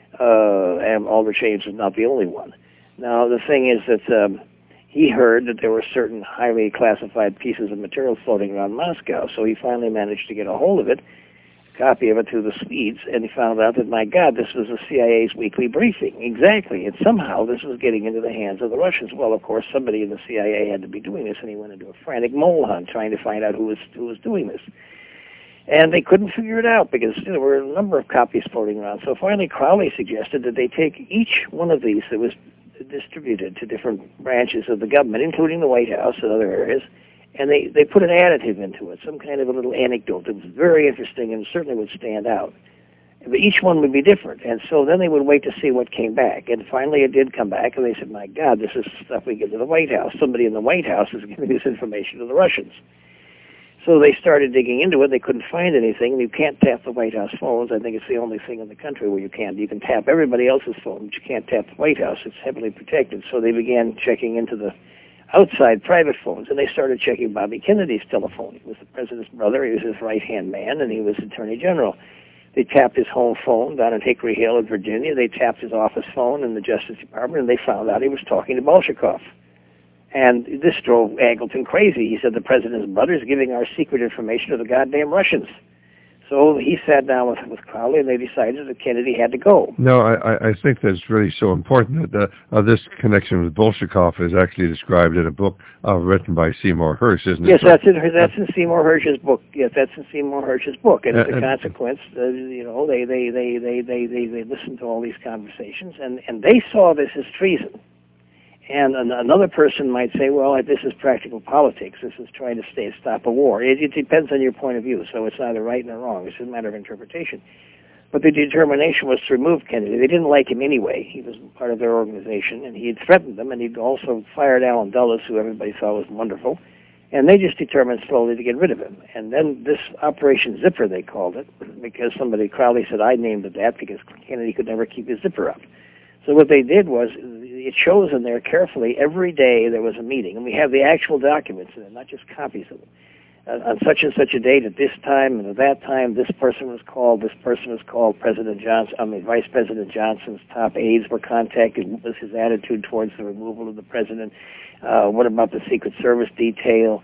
And Aldrich Ames was not the only one. Now, the thing is that he heard that there were certain highly classified pieces of material floating around Moscow, so he finally managed to get a hold of it, copy of it to the Swedes, and he found out that, my God, this was the CIA's weekly briefing. Exactly. And somehow this was getting into the hands of the Russians. Well, of course, somebody in the CIA had to be doing this, and he went into a frantic mole hunt trying to find out who was doing this. And they couldn't figure it out because there were a number of copies floating around. So finally Crowley suggested that they take each one of these that was distributed to different branches of the government, including the White House and other areas, and they put an additive into it, some kind of a little anecdote that was very interesting and certainly would stand out. But each one would be different, and so then they would wait to see what came back. And finally it did come back, and they said, my God, this is stuff we get to the White House. Somebody in the White House is giving this information to the Russians. So they started digging into it. They couldn't find anything, and you can't tap the White House phones. I think it's the only thing in the country where you can. You can tap everybody else's phone, but you can't tap the White House. It's heavily protected. So they began checking into the outside private phones, and they started checking Bobby Kennedy's telephone. He was the president's brother. He was his right-hand man, and he was Attorney General. They tapped his home phone down in Hickory Hill in Virginia. They tapped his office phone in the Justice Department, and they found out he was talking to Bolshakov. And this drove Angleton crazy. He said, the president's brother is giving our secret information to the goddamn Russians. So he sat down with Crowley, and they decided that Kennedy had to go. No, I think that's really so important that this connection with Bolshakov is actually described in a book written by Seymour Hersh, isn't it? Yes, that's in Seymour Hersh's book. Yes, that's in Seymour Hersh's book, and as a consequence, they listened to all these conversations, and they saw this as treason. And another person might say, well, this is practical politics. This is trying to stop a war. It depends on your point of view, so it's neither right nor wrong. It's a matter of interpretation. But the determination was to remove Kennedy. They didn't like him anyway. He was part of their organization, and he had threatened them, and he'd also fired Allen Dulles, who everybody thought was wonderful. And they just determined slowly to get rid of him. And then this Operation Zipper, they called it, because Crowley said, I named it that because Kennedy could never keep his zipper up. So what they did was, it shows in there carefully, every day there was a meeting, and we have the actual documents in it, not just copies of them. On such and such a date, at this time and at that time, this person was called, Vice President Johnson's top aides were contacted. What was his attitude towards the removal of the president? What about the Secret Service detail?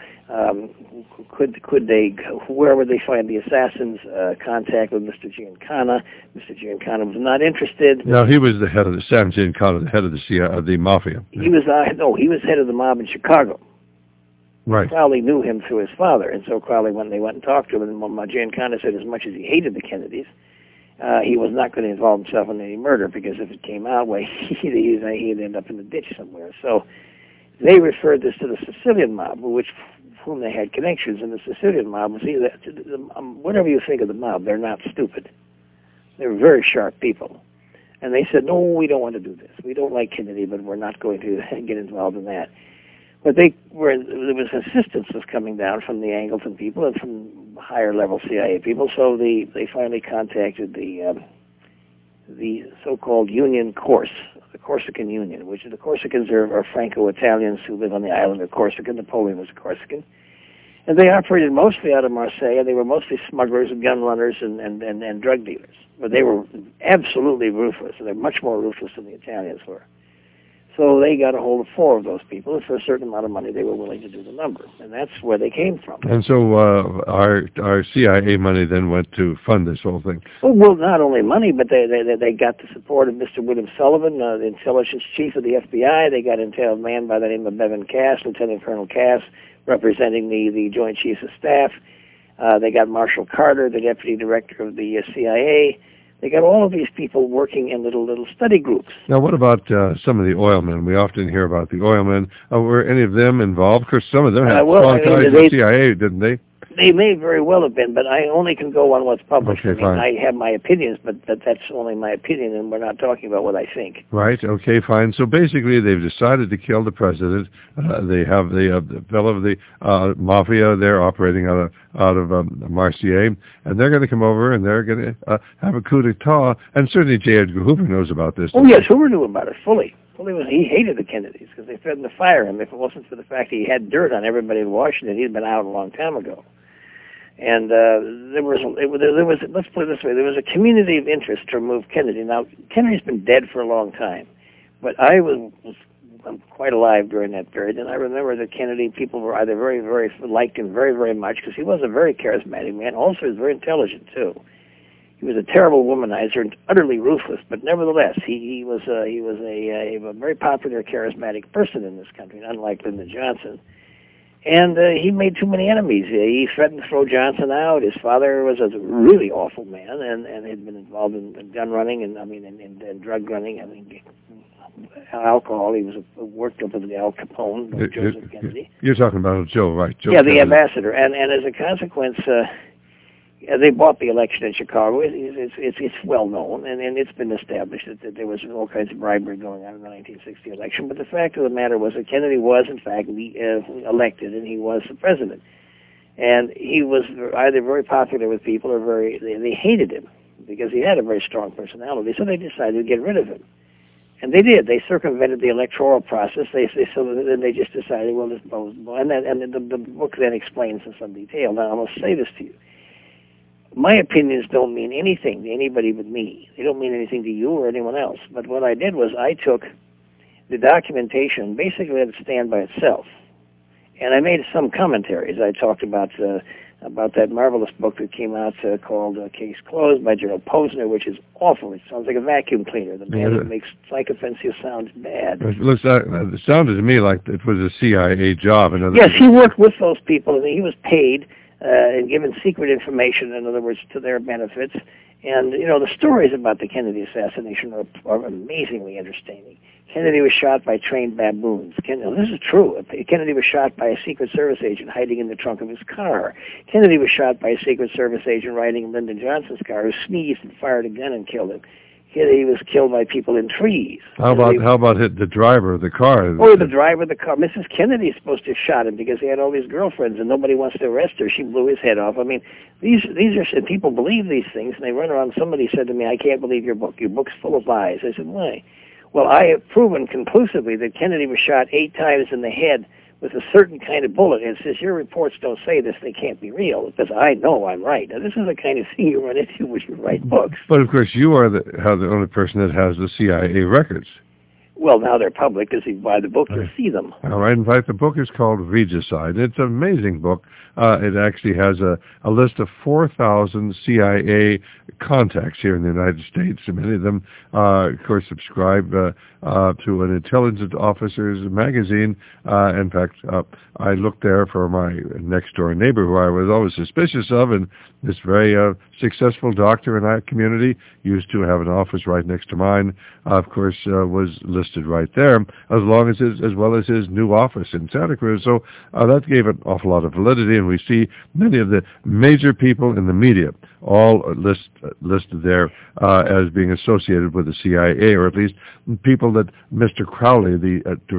Where would they find the assassins? Contact with Mr. Giancana. Mr. Giancana was not interested. No, he was the head of Sam Giancana, the head of the mafia. He was head of the mob in Chicago. Right. Crowley knew him through his father, and so Crowley, when they went and talked to him, and Giancana said as much as he hated the Kennedys, he was not going to involve himself in any murder, because if it came out, well, he'd end up in the ditch somewhere. So they referred this to the Sicilian mob, whom they had connections, and the Sicilian mob was whatever you think of the mob, they're not stupid. They're very sharp people. And they said, no, we don't want to do this. We don't like Kennedy, but we're not going to get involved in that. But there was assistance was coming down from the Angleton people and from higher level CIA people, so they finally contacted the so-called Union Corse, the Corsican Union, which the Corsicans are Franco-Italians who live on the island of Corsica. Napoleon was a Corsican. And they operated mostly out of Marseille, and they were mostly smugglers and gun runners and drug dealers. But they were absolutely ruthless, and they're much more ruthless than the Italians were. So they got a hold of 4 of those people, and for a certain amount of money, they were willing to do the number, and that's where they came from. And so our CIA money then went to fund this whole thing. Well, not only money, but they got the support of Mr. William Sullivan, the intelligence chief of the FBI. They got a man by the name of Bevan Cass, Lieutenant Colonel Cass, representing the Joint Chiefs of Staff. They got Marshall Carter, the deputy director of the CIA. They got all of these people working in little study groups. Now, what about some of the oilmen? We often hear about the oilmen. Were any of them involved? Because some of them had strong ties to the CIA, didn't they? They may very well have been, but I only can go on what's published. Okay, fine. I have my opinions, but that's only my opinion, and we're not talking about what I think. Right. Okay, fine. So basically, they've decided to kill the president. They have the fellow of the mafia there operating out of Marseille, and they're going to come over and they're going to have a coup d'etat. And certainly J. Edgar Hoover knows about this. Oh, yes, Hoover knew about it fully. He hated the Kennedys because they threatened to fire him if it wasn't for the fact that he had dirt on everybody in Washington. He'd been out a long time ago. And there was, let's put it this way, there was a community of interest to remove Kennedy. Now, Kennedy's been dead for a long time, but I'm quite alive during that period, and I remember that Kennedy, people were either very, very, liked him very, very much, because he was a very charismatic man. Also, he was very intelligent, too. He was a terrible womanizer and utterly ruthless, but nevertheless, he was a very popular, charismatic person in this country, unlike Lyndon Johnson. And he made too many enemies. He threatened to throw Johnson out. His father was a really awful man, and had been involved in gun running and in drug running. I mean, alcohol. He was worked up with Al Capone, Joseph Kennedy. You're talking about Joe, right? Joe Kennedy. The ambassador, and as a consequence, they bought the election in Chicago. It's well known, and it's been established that there was all kinds of bribery going on in the 1960 election. But the fact of the matter was that Kennedy was, in fact, elected, and he was the president. And he was either very popular with people or they hated him because he had a very strong personality. So they decided to get rid of him. And they did. They circumvented the electoral process. They just decided, well, the book then explains in some detail. Now, I'm going to say this to you. My opinions don't mean anything to anybody but me. They don't mean anything to you or anyone else. But what I did was I took the documentation, basically let it stand by itself. And I made some commentaries. I talked about that marvelous book that came out called Case Closed by Gerald Posner, which is awful. It sounds like a vacuum cleaner. The man that makes psychoffensive sounds bad. It sounded to me like it was a CIA job. Yes, he worked with those people, and he was paid and given secret information, in other words, to their benefits. And, the stories about the Kennedy assassination are amazingly interesting. Kennedy was shot by trained baboons. This is true. Kennedy was shot by a Secret Service agent hiding in the trunk of his car. Kennedy was shot by a Secret Service agent riding in Lyndon Johnson's car who sneezed and fired a gun and killed him. He was killed by people in trees. How about the driver of the car? Oh, the driver of the car. Mrs. Kennedy is supposed to have shot him because he had all these girlfriends and nobody wants to arrest her. She blew his head off. I mean, these are people believe these things and they run around. Somebody said to me, "I can't believe your book. Your book's full of lies." I said, "Why?" Well, I have proven conclusively that Kennedy was shot 8 times in the head with a certain kind of bullet. And since your reports don't say this, they can't be real, because I know I'm right. Now, this is the kind of thing you run into when you write books. But, of course, you are the only person that has the CIA records. Well, now they're public, because if you buy the book, you'll see them. All right. In fact, the book is called Regicide. It's an amazing book. It actually has a list of 4,000 CIA contacts here in the United States. Many of them, of course, subscribe to an intelligence officer's magazine. In fact, I looked there for my next-door neighbor, who I was always suspicious of, and this very successful doctor in our community used to have an office right next to mine. Of course, was listed right there, as well as his new office in Santa Cruz. So that gave an awful lot of validity, and we see many of the major people in the media all listed there as being associated with the CIA, or at least people that Mr. Crowley, the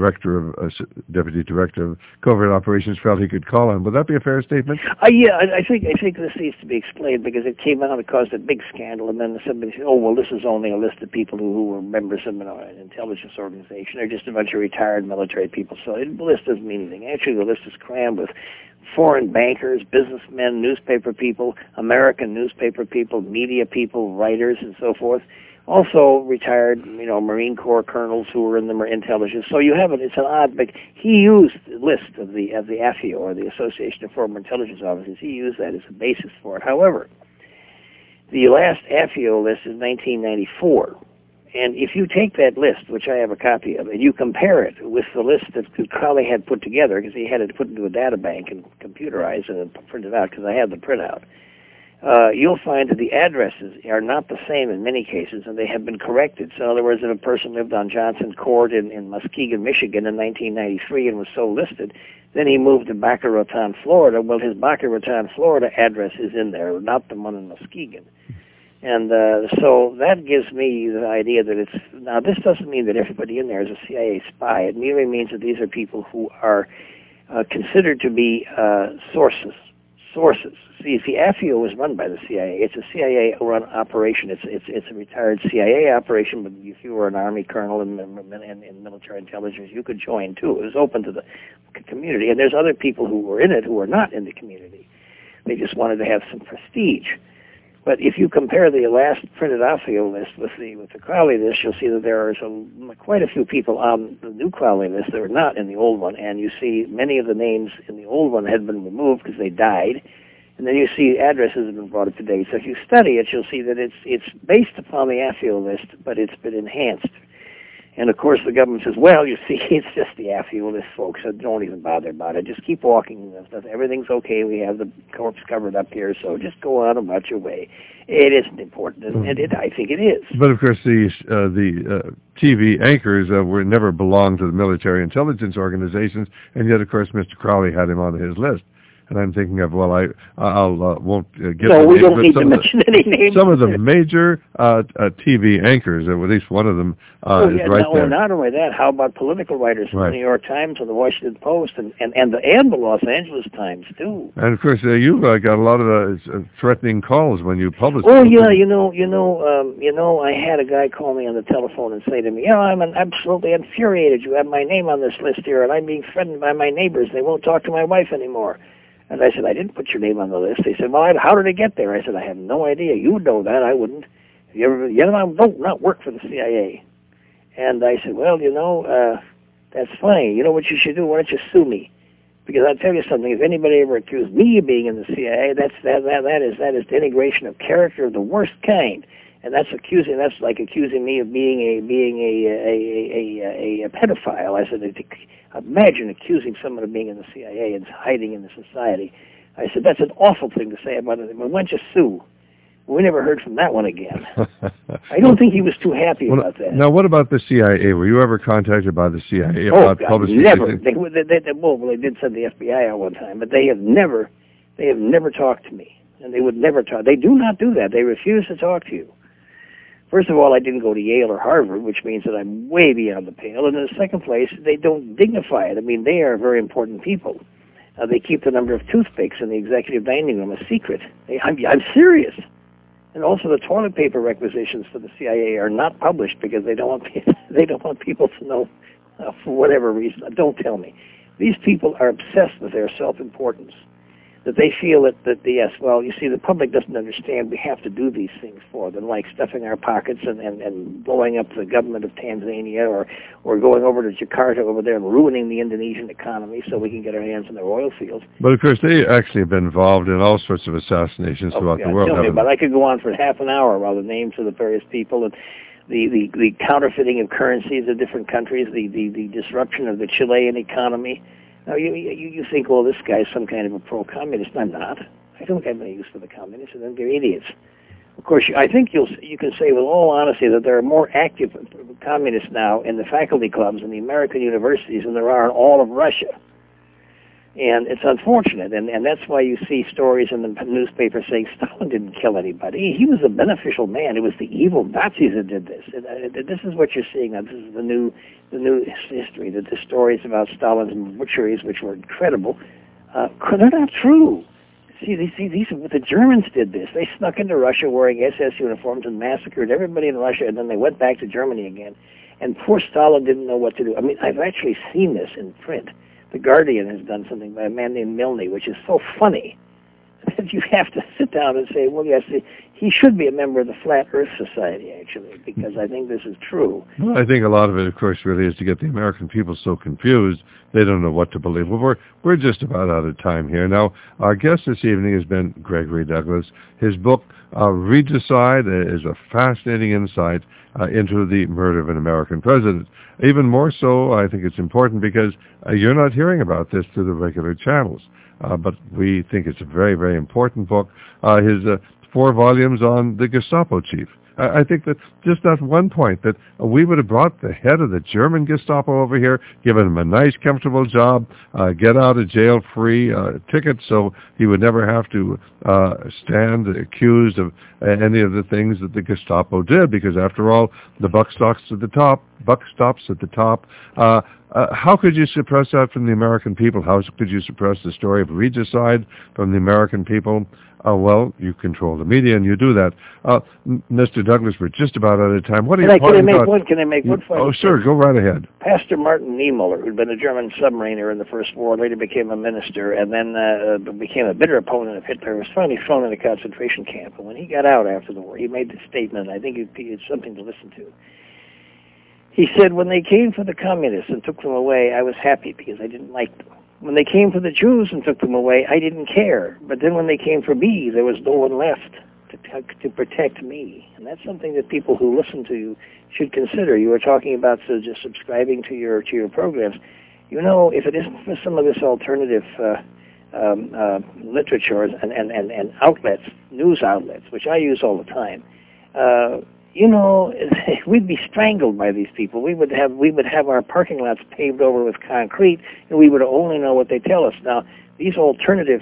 deputy director of covert operations, felt he could call on. Would that be a fair statement? Yeah, I think this needs to be explained, because it came out and caused a big scandal, and then somebody said, "Oh, well, this is only a list of people who were members of an intelligence organization. They're just a bunch of retired military people. So the list doesn't mean anything. Actually, the list is crammed with foreign bankers, businessmen, newspaper people, American newspaper people, media people, writers, and so forth. Also retired, Marine Corps colonels who were in the intelligence. So you have it. It's an odd, but he used the list of the AFIO, or the Association of Former Intelligence Officers. He used that as a basis for it. However, the last AFIO list is 1994. And if you take that list, which I have a copy of, and you compare it with the list that Crowley had put together, because he had it put into a data bank and computerized and printed out, because I had the printout, you'll find that the addresses are not the same in many cases, and they have been corrected. So in other words, if a person lived on Johnson Court in Muskegon, Michigan in 1993 and was so listed, then he moved to Boca Raton, Florida. Well, his Boca Raton, Florida address is in there, not the one in Muskegon. And so that gives me the idea that it's... Now, this doesn't mean that everybody in there is a CIA spy. It merely means that these are people who are considered to be sources. See, the AFIO was run by the CIA. It's a CIA-run operation. It's a retired CIA operation, but if you were an Army colonel in military intelligence, you could join, too. It was open to the community. And there's other people who were in it who were not in the community. They just wanted to have some prestige. But if you compare the last printed AFIO list with the Crowley list, you'll see that there are quite a few people on the new Crowley list that were not in the old one. And you see many of the names in the old one had been removed because they died. And then you see addresses have been brought up to date. So if you study it, you'll see that it's based upon the AFIO list, but it's been enhanced. And, of course, the government says, well, you see, it's just the AFIO list, folks, so don't even bother about it. Just keep walking. Everything's okay. We have the corpse covered up here, so just go on about your way. It isn't important, and I think it is. But, of course, the TV anchors never belonged to the military intelligence organizations, and yet, of course, Mr. Crowley had him on his list. And I'm thinking of, well, I won't get no, we don't need to mention any names. Some of the major TV anchors, at least one of them is right there. Not only that, how about political writers from the New York Times or the Washington Post and the Los Angeles Times, too. And, of course, you got a lot of threatening calls when you published it. Yeah, I had a guy call me on the telephone and say to me, I'm absolutely infuriated. You have my name on this list here, and I'm being threatened by my neighbors. They won't talk to my wife anymore. And I said, I didn't put your name on the list. They said, well, how did it get there? I said, I have no idea. You know that. I wouldn't. I don't not work for the CIA. And I said, well, that's funny. You know what you should do? Why don't you sue me? Because I'll tell you something. If anybody ever accused me of being in the CIA, that is denigration of character of the worst kind. And that's like accusing me of being a pedophile. I said, imagine accusing someone of being in the CIA and hiding in the society. I said, that's an awful thing to say about it. But why don't you sue? We never heard from that one again. I don't think he was too happy about that. Now, what about the CIA? Were you ever contacted by the CIA about publishing? Never. They did send the FBI out one time, but they have never talked to me, and they would never talk. They do not do that. They refuse to talk to you. First of all, I didn't go to Yale or Harvard, which means that I'm way beyond the pale. And in the second place, they don't dignify it. I mean, they are very important people. They keep the number of toothpicks in the executive dining room a secret. I'm serious. And also, the toilet paper requisitions for the CIA are not published because they don't want people to know for whatever reason. Don't tell me. These people are obsessed with their self-importance. That they feel that yes, well, you see, the public doesn't understand we have to do these things for them, like stuffing our pockets and blowing up the government of Tanzania or going over to Jakarta over there and ruining the Indonesian economy so we can get our hands on their oil fields. But, of course, they actually have been involved in all sorts of assassinations throughout the world. Tell me, but I could go on for half an hour while the names of the various people and the counterfeiting of currencies of different countries, the disruption of the Chilean economy. Now, you think, well, this guy's some kind of a pro-communist. I'm not. I don't have any use for the communists, and they're idiots. Of course, I think you can say with all honesty that there are more active communists now in the faculty clubs in the American universities than there are in all of Russia. And it's unfortunate, and that's why you see stories in the newspaper saying Stalin didn't kill anybody. He was a beneficial man. It was the evil Nazis that did this. This is what you're seeing now. This is the new history, that the stories about Stalin's butcheries, which were incredible, they're not true. See, the Germans did this. They snuck into Russia wearing SS uniforms and massacred everybody in Russia, and then they went back to Germany again. And poor Stalin didn't know what to do. I mean, I've actually seen this in print. The Guardian has done something by a man named Milne, which is so funny that you have to sit down and say, well, yes, he should be a member of the Flat Earth Society, actually, because I think this is true. Well, I think a lot of it, of course, really is to get the American people so confused they don't know what to believe. Well, we're just about out of time here. Now, our guest this evening has been Gregory Douglas. His book, Regicide, is a fascinating insight into the murder of an American president. Even more so, I think it's important because you're not hearing about this through the regular channels. But we think it's a very, very important book. His 4 volumes on the Gestapo chief. I think that just that one point, that we would have brought the head of the German Gestapo over here, given him a nice, comfortable job, get out of jail free ticket so he would never have to stand accused of any of the things that the Gestapo did, because after all, the buck stops at the top. How could you suppress that from the American people? How could you suppress the story of regicide from the American people? Well, you control the media, and you do that. Mr. Douglas, we're just about out of time. What are your parting thoughts? Can I make one final Oh, sure, go right ahead. Pastor Martin Niemöller, who'd been a German submariner in the First War, later became a minister, and then became a bitter opponent of Hitler, was finally thrown in a concentration camp. And when he got out after the war, he made this statement, I think it's something to listen to. He said, when they came for the communists and took them away, I was happy because I didn't like them. When they came for the Jews and took them away, I didn't care. But then when they came for me, there was no one left to protect me. And that's something that people who listen to you should consider. You were talking about just subscribing to your programs. You know, if it isn't for some of this alternative literature and outlets, news outlets, which I use all the time, you know, we'd be strangled by these people. We would have our parking lots paved over with concrete, and we would only know what they tell us. Now, these alternative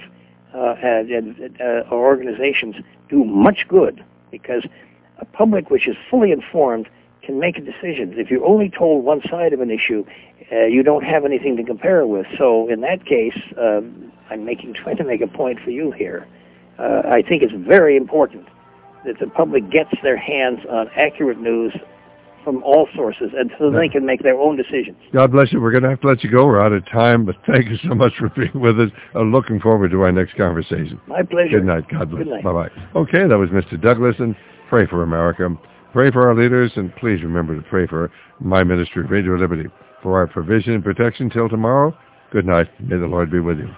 organizations do much good because a public which is fully informed can make decisions. If you're only told one side of an issue, you don't have anything to compare it with. So in that case, I'm trying to make a point for you here. I think it's very important that the public gets their hands on accurate news from all sources, and so they can make their own decisions. God bless you. We're going to have to let you go. We're out of time, but thank you so much for being with us. I'm looking forward to our next conversation. My pleasure. Good night. God bless. Good night. Bye-bye. Okay, that was Mr. Douglas, and pray for America. Pray for our leaders, and please remember to pray for my ministry, Radio Liberty, for our provision and protection till tomorrow. Good night. May the Lord be with you.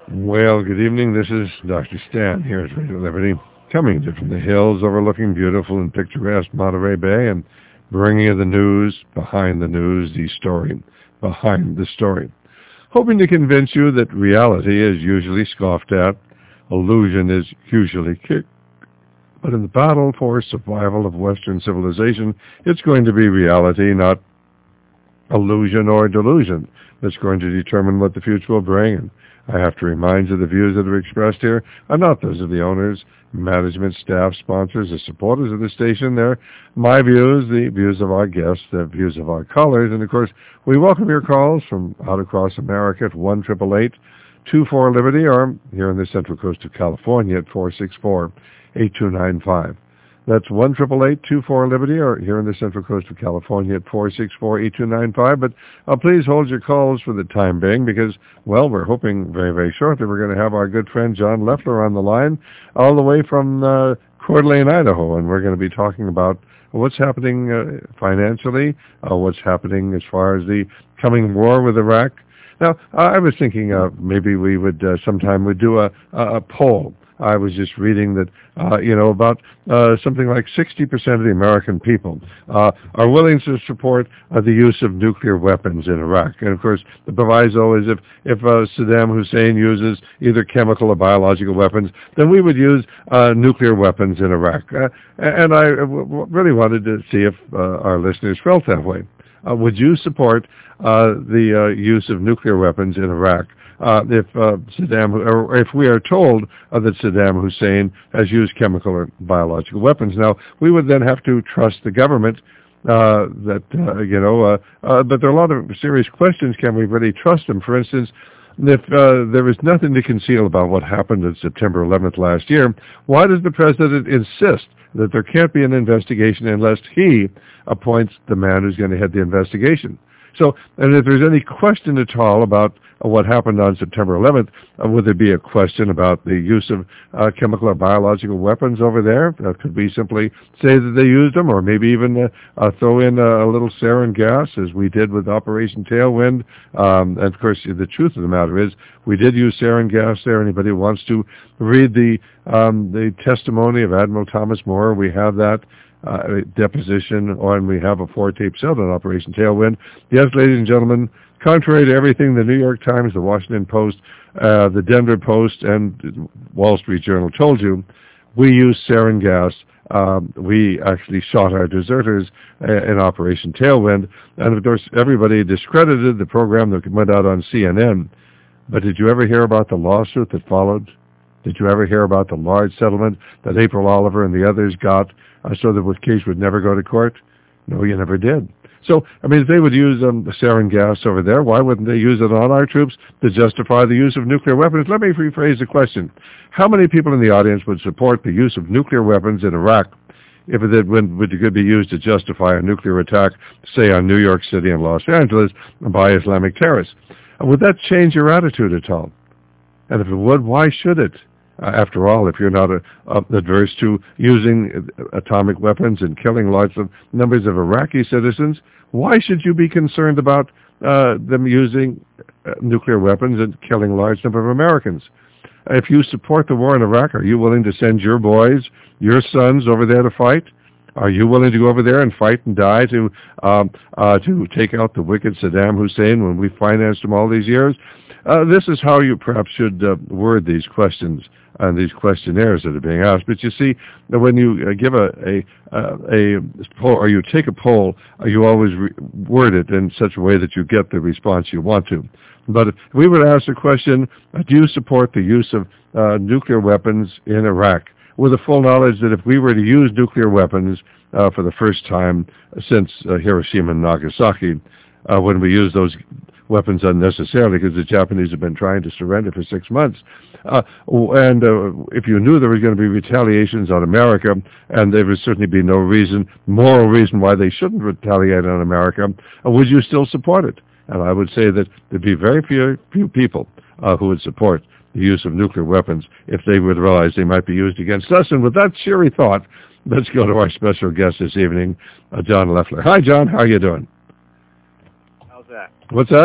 Well, good evening. This is Dr. Stan here at Radio Liberty, coming to you from the hills overlooking beautiful and picturesque Monterey Bay and bringing you the news, behind the news, the story, behind the story. Hoping to convince you that reality is usually scoffed at, illusion is usually kicked. But in the battle for survival of Western civilization, it's going to be reality, not illusion or delusion, that's going to determine what the future will bring. And I have to remind you the views that are expressed here are not those of the owners, management, staff, sponsors, or supporters of the station. They're my views, the views of our guests, the views of our callers. And, of course, we welcome your calls from out across America at 1-888-24-LIBERTY or here in the Central Coast of California at 464-8295. That's 1-888-24-LIBERTY or here in the Central Coast of California at 464-8295. But please hold your calls for the time being because, well, we're hoping very, very shortly we're going to have our good friend John Leffler on the line all the way from Coeur d'Alene, Idaho, and we're going to be talking about what's happening financially, what's happening as far as the coming war with Iraq. Now, I was thinking maybe we would sometime we'd do a poll. I was just reading that, about something like 60% of the American people are willing to support the use of nuclear weapons in Iraq. And, of course, the proviso is if Saddam Hussein uses either chemical or biological weapons, then we would use nuclear weapons in Iraq. And I really wanted to see if our listeners felt that way. Would you support the use of nuclear weapons in Iraq? If we are told that Saddam Hussein has used chemical or biological weapons. Now, we would then have to trust the government but there are a lot of serious questions. Can we really trust them? For instance, if there is nothing to conceal about what happened on September 11th last year, why does the president insist that there can't be an investigation unless he appoints the man who's going to head the investigation? So, and if there's any question at all about what happened on September 11th, would there be a question about the use of chemical or biological weapons over there? Could we simply say that they used them, or maybe even throw in a little sarin gas, as we did with Operation Tailwind? And, of course, the truth of the matter is we did use sarin gas there. Anybody who wants to read the testimony of Admiral Thomas Moore, we have that. Deposition, and we have a 4-tape set on Operation Tailwind. Yes, ladies and gentlemen, contrary to everything the New York Times, the Washington Post, the Denver Post, and Wall Street Journal told you, we used sarin gas. We actually shot our deserters in Operation Tailwind. And, of course, everybody discredited the program that went out on CNN. But did you ever hear about the lawsuit that followed? Did you ever hear about the large settlement that April Oliver and the others got so that the case would never go to court? No, you never did. So, I mean, if they would use sarin gas over there, why wouldn't they use it on our troops to justify the use of nuclear weapons? Let me rephrase the question. How many people in the audience would support the use of nuclear weapons in Iraq if it could be used to justify a nuclear attack, say, on New York City and Los Angeles by Islamic terrorists? Would that change your attitude at all? And if it would, why should it? After all, if you're not adverse to using atomic weapons and killing large numbers of Iraqi citizens, why should you be concerned about them using nuclear weapons and killing a large number of Americans? If you support the war in Iraq, are you willing to send your boys, your sons over there to fight? Are you willing to go over there and fight and die to take out the wicked Saddam Hussein when we financed him all these years? This is how you perhaps should word these questions and these questionnaires that are being asked. But you see, when you give a poll, or you take a poll, you always word it in such a way that you get the response you want to. But if we would ask the question, do you support the use of nuclear weapons in Iraq, with the full knowledge that if we were to use nuclear weapons for the first time since Hiroshima and Nagasaki, when we use those weapons unnecessarily because the Japanese have been trying to surrender for 6 months. If you knew there was going to be retaliations on America, and there would certainly be no moral reason why they shouldn't retaliate on America, would you still support it? And I would say that there'd be very few people who would support the use of nuclear weapons if they would realize they might be used against us. And with that cheery thought, let's go to our special guest this evening, John Leffler. Hi, John. How are you doing? How's that? What's that?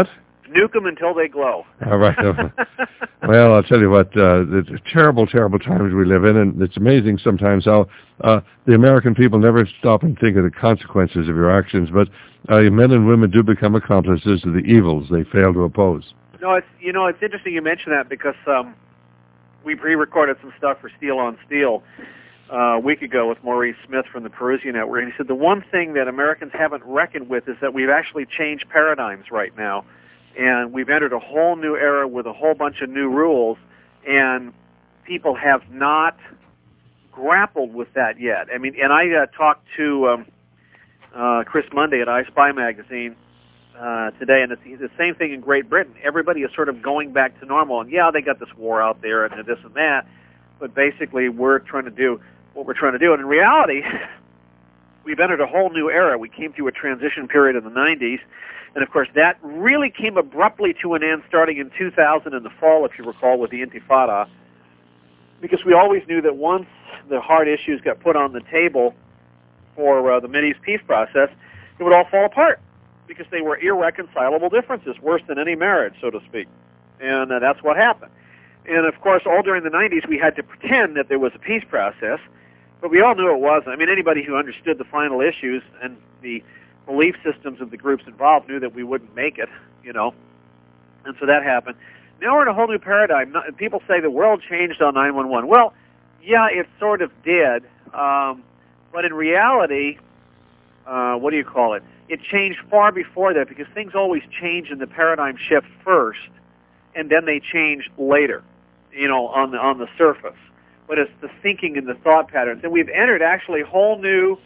Nuke them until they glow. All right. Well, I'll tell you what, it's terrible, terrible times we live in, and it's amazing sometimes how the American people never stop and think of the consequences of your actions, but men and women do become accomplices of the evils they fail to oppose. No, it's interesting you mention that because we pre-recorded some stuff for Steel on Steel a week ago with Maurice Smith from the Perusian Network, and he said the one thing that Americans haven't reckoned with is that we've actually changed paradigms right now. And we've entered a whole new era with a whole bunch of new rules, and people have not grappled with that yet. I mean, and I talked to Chris Monday at I Spy magazine today, and it's the same thing in Great Britain. Everybody is sort of going back to normal, and yeah, they got this war out there and this and that, but basically we're trying to do what we're trying to do. And in reality, we've entered a whole new era. We came through a transition period in the 90s. And, of course, that really came abruptly to an end starting in 2000 in the fall, if you recall, with the Intifada, because we always knew that once the hard issues got put on the table for the Mideast peace process, it would all fall apart because they were irreconcilable differences, worse than any marriage, so to speak. And that's what happened. And, of course, all during the 90s, we had to pretend that there was a peace process, but we all knew it wasn't. I mean, anybody who understood the final issues and the belief systems of the groups involved knew that we wouldn't make it, and so that happened. Now we're in a whole new paradigm. People say the world changed on 9/11. Well, yeah, it sort of did, but in reality, what do you call it? It changed far before that because things always change in the paradigm shift first, and then they change later, on the surface. But it's the thinking and the thought patterns, and we've entered actually whole new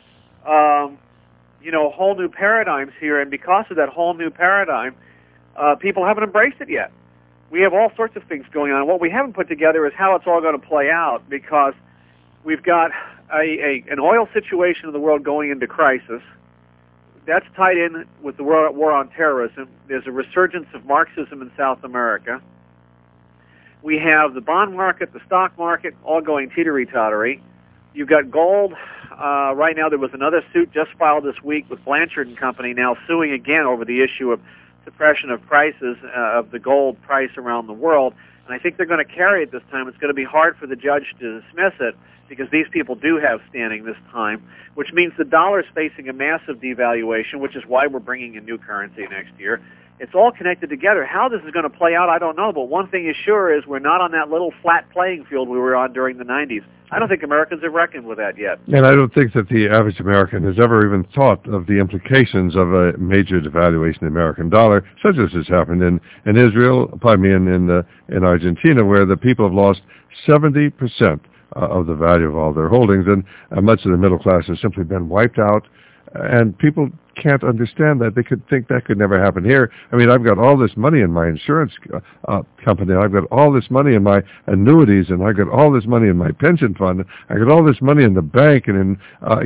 paradigms here, and because of that whole new paradigm, people haven't embraced it yet. We have all sorts of things going on. What we haven't put together is how it's all going to play out, because we've got an oil situation in the world going into crisis. That's tied in with the war on terrorism. There's a resurgence of Marxism in South America. We have the bond market, the stock market, all going teetery-tottery. You've got gold. Right now there was another suit just filed this week with Blanchard and Company now suing again over the issue of suppression of prices of the gold price around the world. And I think they're going to carry it this time. It's going to be hard for the judge to dismiss it because these people do have standing this time, which means the dollar is facing a massive devaluation, which is why we're bringing in new currency next year. It's all connected together. How this is going to play out, I don't know, but one thing is sure is we're not on that little flat playing field we were on during the 90s. I don't think Americans have reckoned with that yet. And I don't think that the average American has ever even thought of the implications of a major devaluation of the American dollar, such as has happened in Israel, in Argentina, where the people have lost 70% of the value of all their holdings, and much of the middle class has simply been wiped out, and people can't understand that. They could think that could never happen here. I mean, I've got all this money in my insurance company, I've got all this money in my annuities, and I've got all this money in my pension fund, I got all this money in the bank and in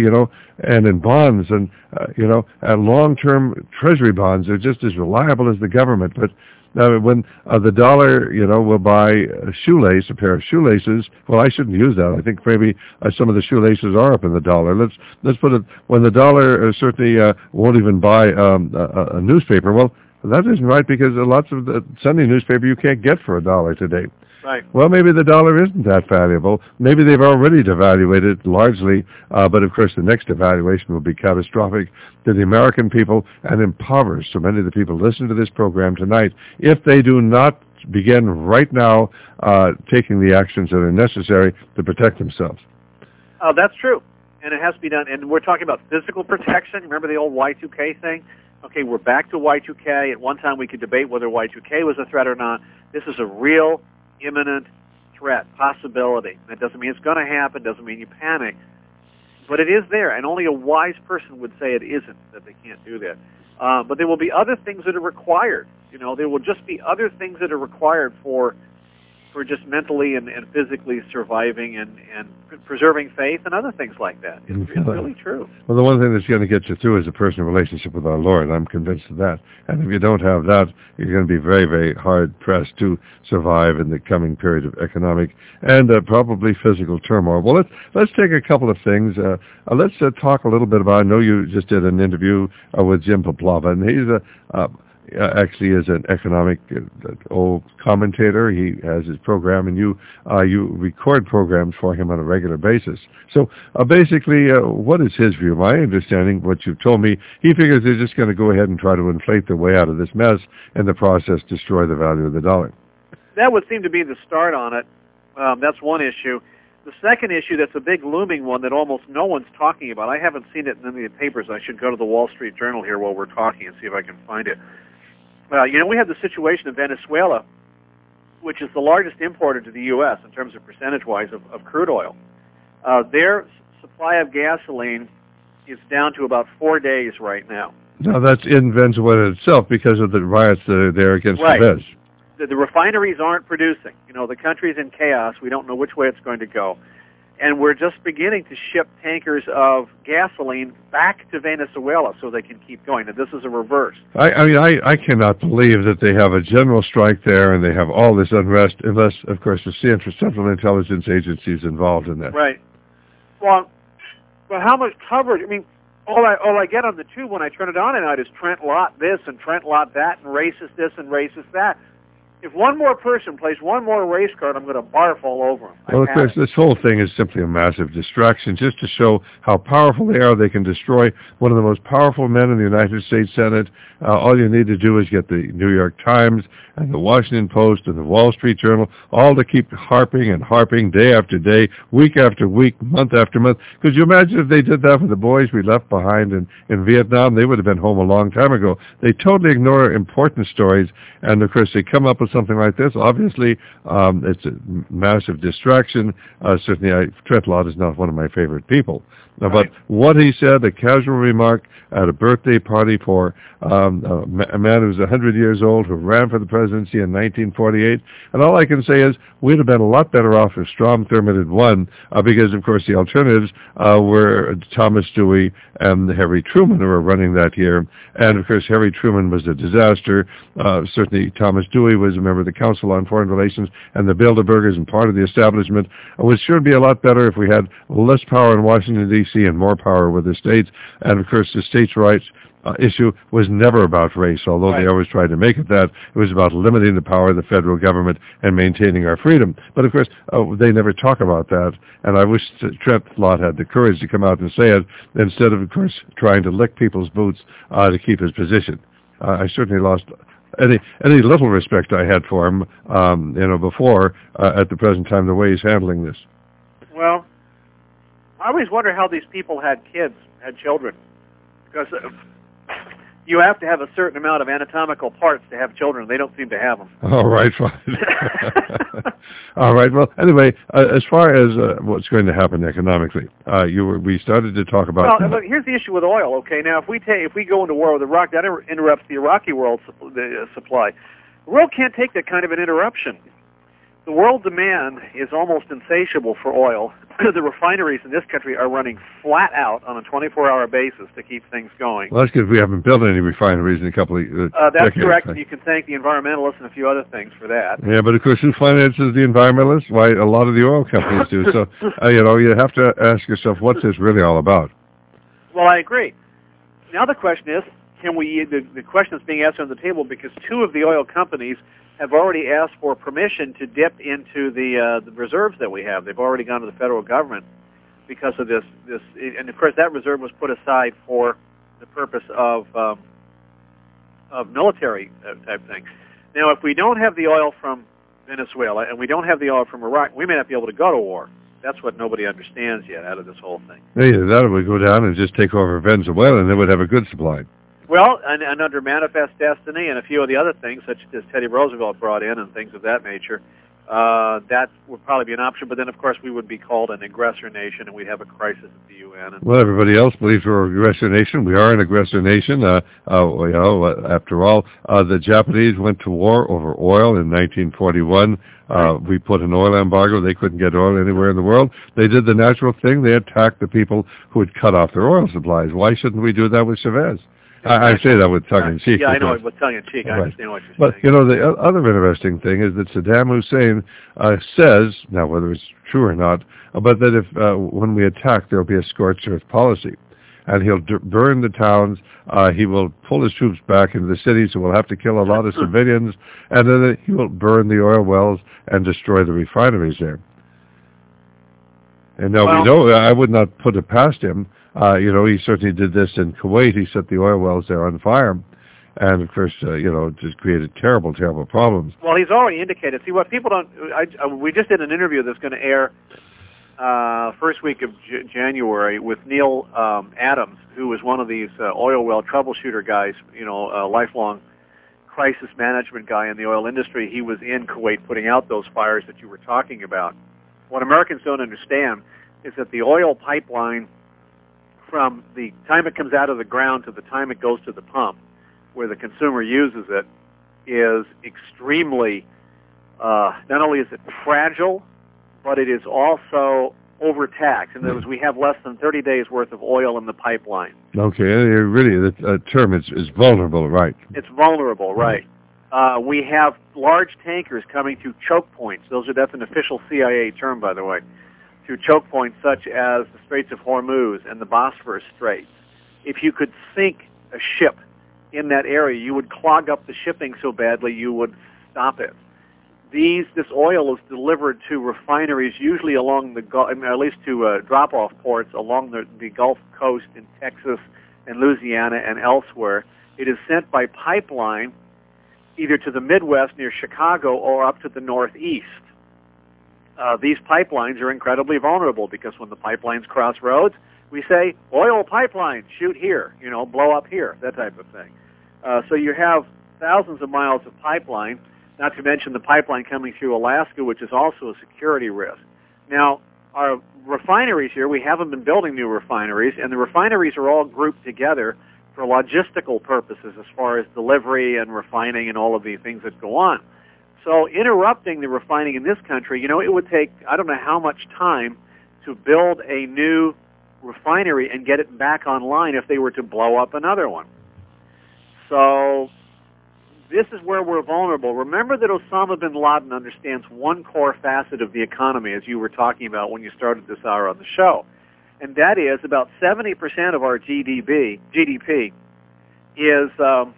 and in bonds, and and long-term treasury bonds are just as reliable as the government. But when the dollar, will buy a pair of shoelaces, well, I shouldn't use that. I think maybe some of the shoelaces are up in the dollar. Let's put it, when the dollar certainly won't even buy a newspaper, well, that isn't right, because lots of the Sunday newspaper you can't get for $1 today. Right. Well, maybe the dollar isn't that valuable. Maybe they've already devalued it largely, but of course the next devaluation will be catastrophic to the American people and impoverish so many of the people listening to this program tonight if they do not begin right now taking the actions that are necessary to protect themselves. Oh, that's true. And it has to be done. And we're talking about physical protection. Remember the old Y2K thing? Okay, we're back to Y2K. At one time we could debate whether Y2K was a threat or not. This is a real imminent threat, possibility. That doesn't mean it's going to happen, doesn't mean you panic, but it is there, and only a wise person would say it isn't, that they can't do that. But there will be other things that are required. There will just be other things that are required for just mentally and physically surviving and preserving faith and other things like that. It's really true. Well, the one thing that's going to get you through is a personal relationship with our Lord. I'm convinced of that. And if you don't have that, you're going to be very, very hard-pressed to survive in the coming period of economic and probably physical turmoil. Well, let's take a couple of things. Let's talk a little bit about, I know you just did an interview with Jim Poplava, and he's actually is an economic commentator. He has his program, and you record programs for him on a regular basis. So basically, what is his view? My understanding, what you've told me, he figures they're just going to go ahead and try to inflate their way out of this mess, and in the process destroy the value of the dollar. That would seem to be the start on it. That's one issue. The second issue that's a big looming one that almost no one's talking about, I haven't seen it in any of the papers. I should go to the Wall Street Journal here while we're talking and see if I can find it. We have the situation of Venezuela, which is the largest importer to the U.S. in terms of percentage-wise of crude oil. Their supply of gasoline is down to about 4 days right now. Now, that's in Venezuela itself because of the riots that are there against Chavez. The refineries aren't producing. The country's in chaos. We don't know which way it's going to go. And we're just beginning to ship tankers of gasoline back to Venezuela so they can keep going. And this is a reverse. I cannot believe that they have a general strike there and they have all this unrest, unless, of course, the Central Intelligence Agency is involved in that. Right. Well, but how much coverage? I mean, all I get on the tube when I turn it on at night is Trent Lott this and Trent Lott that and racist this and racist that. If one more person plays one more race card, I'm going to barf all over them. Well, of course, this whole thing is simply a massive distraction just to show how powerful they are. They can destroy one of the most powerful men in the United States Senate. All you need to do is get the New York Times and the Washington Post and the Wall Street Journal all to keep harping and harping day after day, week after week, month after month. Could you imagine if they did that with the boys we left behind in Vietnam? They would have been home a long time ago. They totally ignore important stories, and of course they come up with something like this. Obviously, it's a massive distraction. Certainly, Trent Lott is not one of my favorite people. Right. But what he said, a casual remark at a birthday party for a man who's 100 years old who ran for the presidency in 1948. And all I can say is we'd have been a lot better off if Strom Thurmond had won because, of course, the alternatives were Thomas Dewey and Harry Truman who were running that year. And, of course, Harry Truman was a disaster. Certainly, Thomas Dewey was a member of the Council on Foreign Relations and the Bilderbergers and part of the establishment. It would sure be a lot better if we had less power in Washington, D.C. and more power with the states. And, of course, the states' rights issue was never about race, although they always tried to make it that. It was about limiting the power of the federal government and maintaining our freedom. But, of course, they never talk about that. And I wish Trent Lott had the courage to come out and say it instead of course, trying to lick people's boots to keep his position. I certainly lost any little respect I had for him, before at the present time, the way he's handling this. Well, I always wonder how these people had children, because you have to have a certain amount of anatomical parts to have children. They don't seem to have them. All right, fine. All right. Well, anyway, as far as what's going to happen economically, we started to talk about. Well, look, here's the issue with oil. Okay, now if we go into war with Iraq, that interrupts the Iraqi world supply. The world can't take that kind of an interruption. The world demand is almost insatiable for oil. The refineries in this country are running flat out on a 24-hour basis to keep things going. Well, that's because we haven't built any refineries in a couple of That's decades. correct, and you can thank the environmentalists and a few other things for that. Yeah, but of course, who finances the environmentalists? Why, a lot of the oil companies do. So, you have to ask yourself, what's this really all about? Well, I agree. Now the question is, the question that's being asked on the table, because two of the oil companies have already asked for permission to dip into the reserves that we have. They've already gone to the federal government because of this, and of course that reserve was put aside for the purpose of military type thing. Now, if we don't have the oil from Venezuela and we don't have the oil from Iraq, we may not be able to go to war. That's what nobody understands yet out of this whole thing. Either that or we go down and just take over Venezuela and they would have a good supply. Well, and under Manifest Destiny and a few of the other things, such as Teddy Roosevelt brought in and things of that nature, that would probably be an option. But then, of course, we would be called an aggressor nation, and we'd have a crisis at the UN. Well, everybody else believes we're an aggressor nation. We are an aggressor nation. After all, the Japanese went to war over oil in 1941. We put an oil embargo. They couldn't get oil anywhere in the world. They did the natural thing. They attacked the people who had cut off their oil supplies. Why shouldn't we do that with Chavez? I say that with tongue-in-cheek. Yeah, I know, with tongue-in-cheek. I understand what you're saying. But, the other interesting thing is that Saddam Hussein says, now whether it's true or not, but that if when we attack, there will be a scorched earth policy. and he'll burn the towns. He will pull his troops back into the cities, so we'll have to kill a lot of civilians, and then he will burn the oil wells and destroy the refineries there. And now, I would not put it past him. He certainly did this in Kuwait. He set the oil wells there on fire. And, of course, just created terrible, terrible problems. Well, he's already indicated. See, what people don't... we just did an interview that's going to air first week of January with Neil Adams, who was one of these oil well troubleshooter guys, a lifelong crisis management guy in the oil industry. He was in Kuwait putting out those fires that you were talking about. What Americans don't understand is that the oil pipeline, from the time it comes out of the ground to the time it goes to the pump, where the consumer uses it, is extremely, not only is it fragile, but it is also overtaxed. In other words, we have less than 30 days worth of oil in the pipeline. Okay, really, the term is vulnerable, right? It's vulnerable, right. We have large tankers coming through choke points. That's an official CIA term, by the way, through choke points such as the Straits of Hormuz and the Bosphorus Straits. If you could sink a ship in that area, you would clog up the shipping so badly you would stop it. This oil is delivered to refineries, usually along the Gulf, at least to drop-off ports along the Gulf Coast in Texas and Louisiana and elsewhere. It is sent by pipeline either to the Midwest near Chicago or up to the Northeast. These pipelines are incredibly vulnerable because when the pipelines cross roads, we say, oil pipeline, shoot here, blow up here, that type of thing. So you have thousands of miles of pipeline, not to mention the pipeline coming through Alaska, which is also a security risk. Now, our refineries here, we haven't been building new refineries, and the refineries are all grouped together for logistical purposes as far as delivery and refining and all of the things that go on. So interrupting the refining in this country, it would take, I don't know how much time to build a new refinery and get it back online if they were to blow up another one. So this is where we're vulnerable. Remember that Osama bin Laden understands one core facet of the economy, as you were talking about when you started this hour on the show, and that is about 70% of our GDP is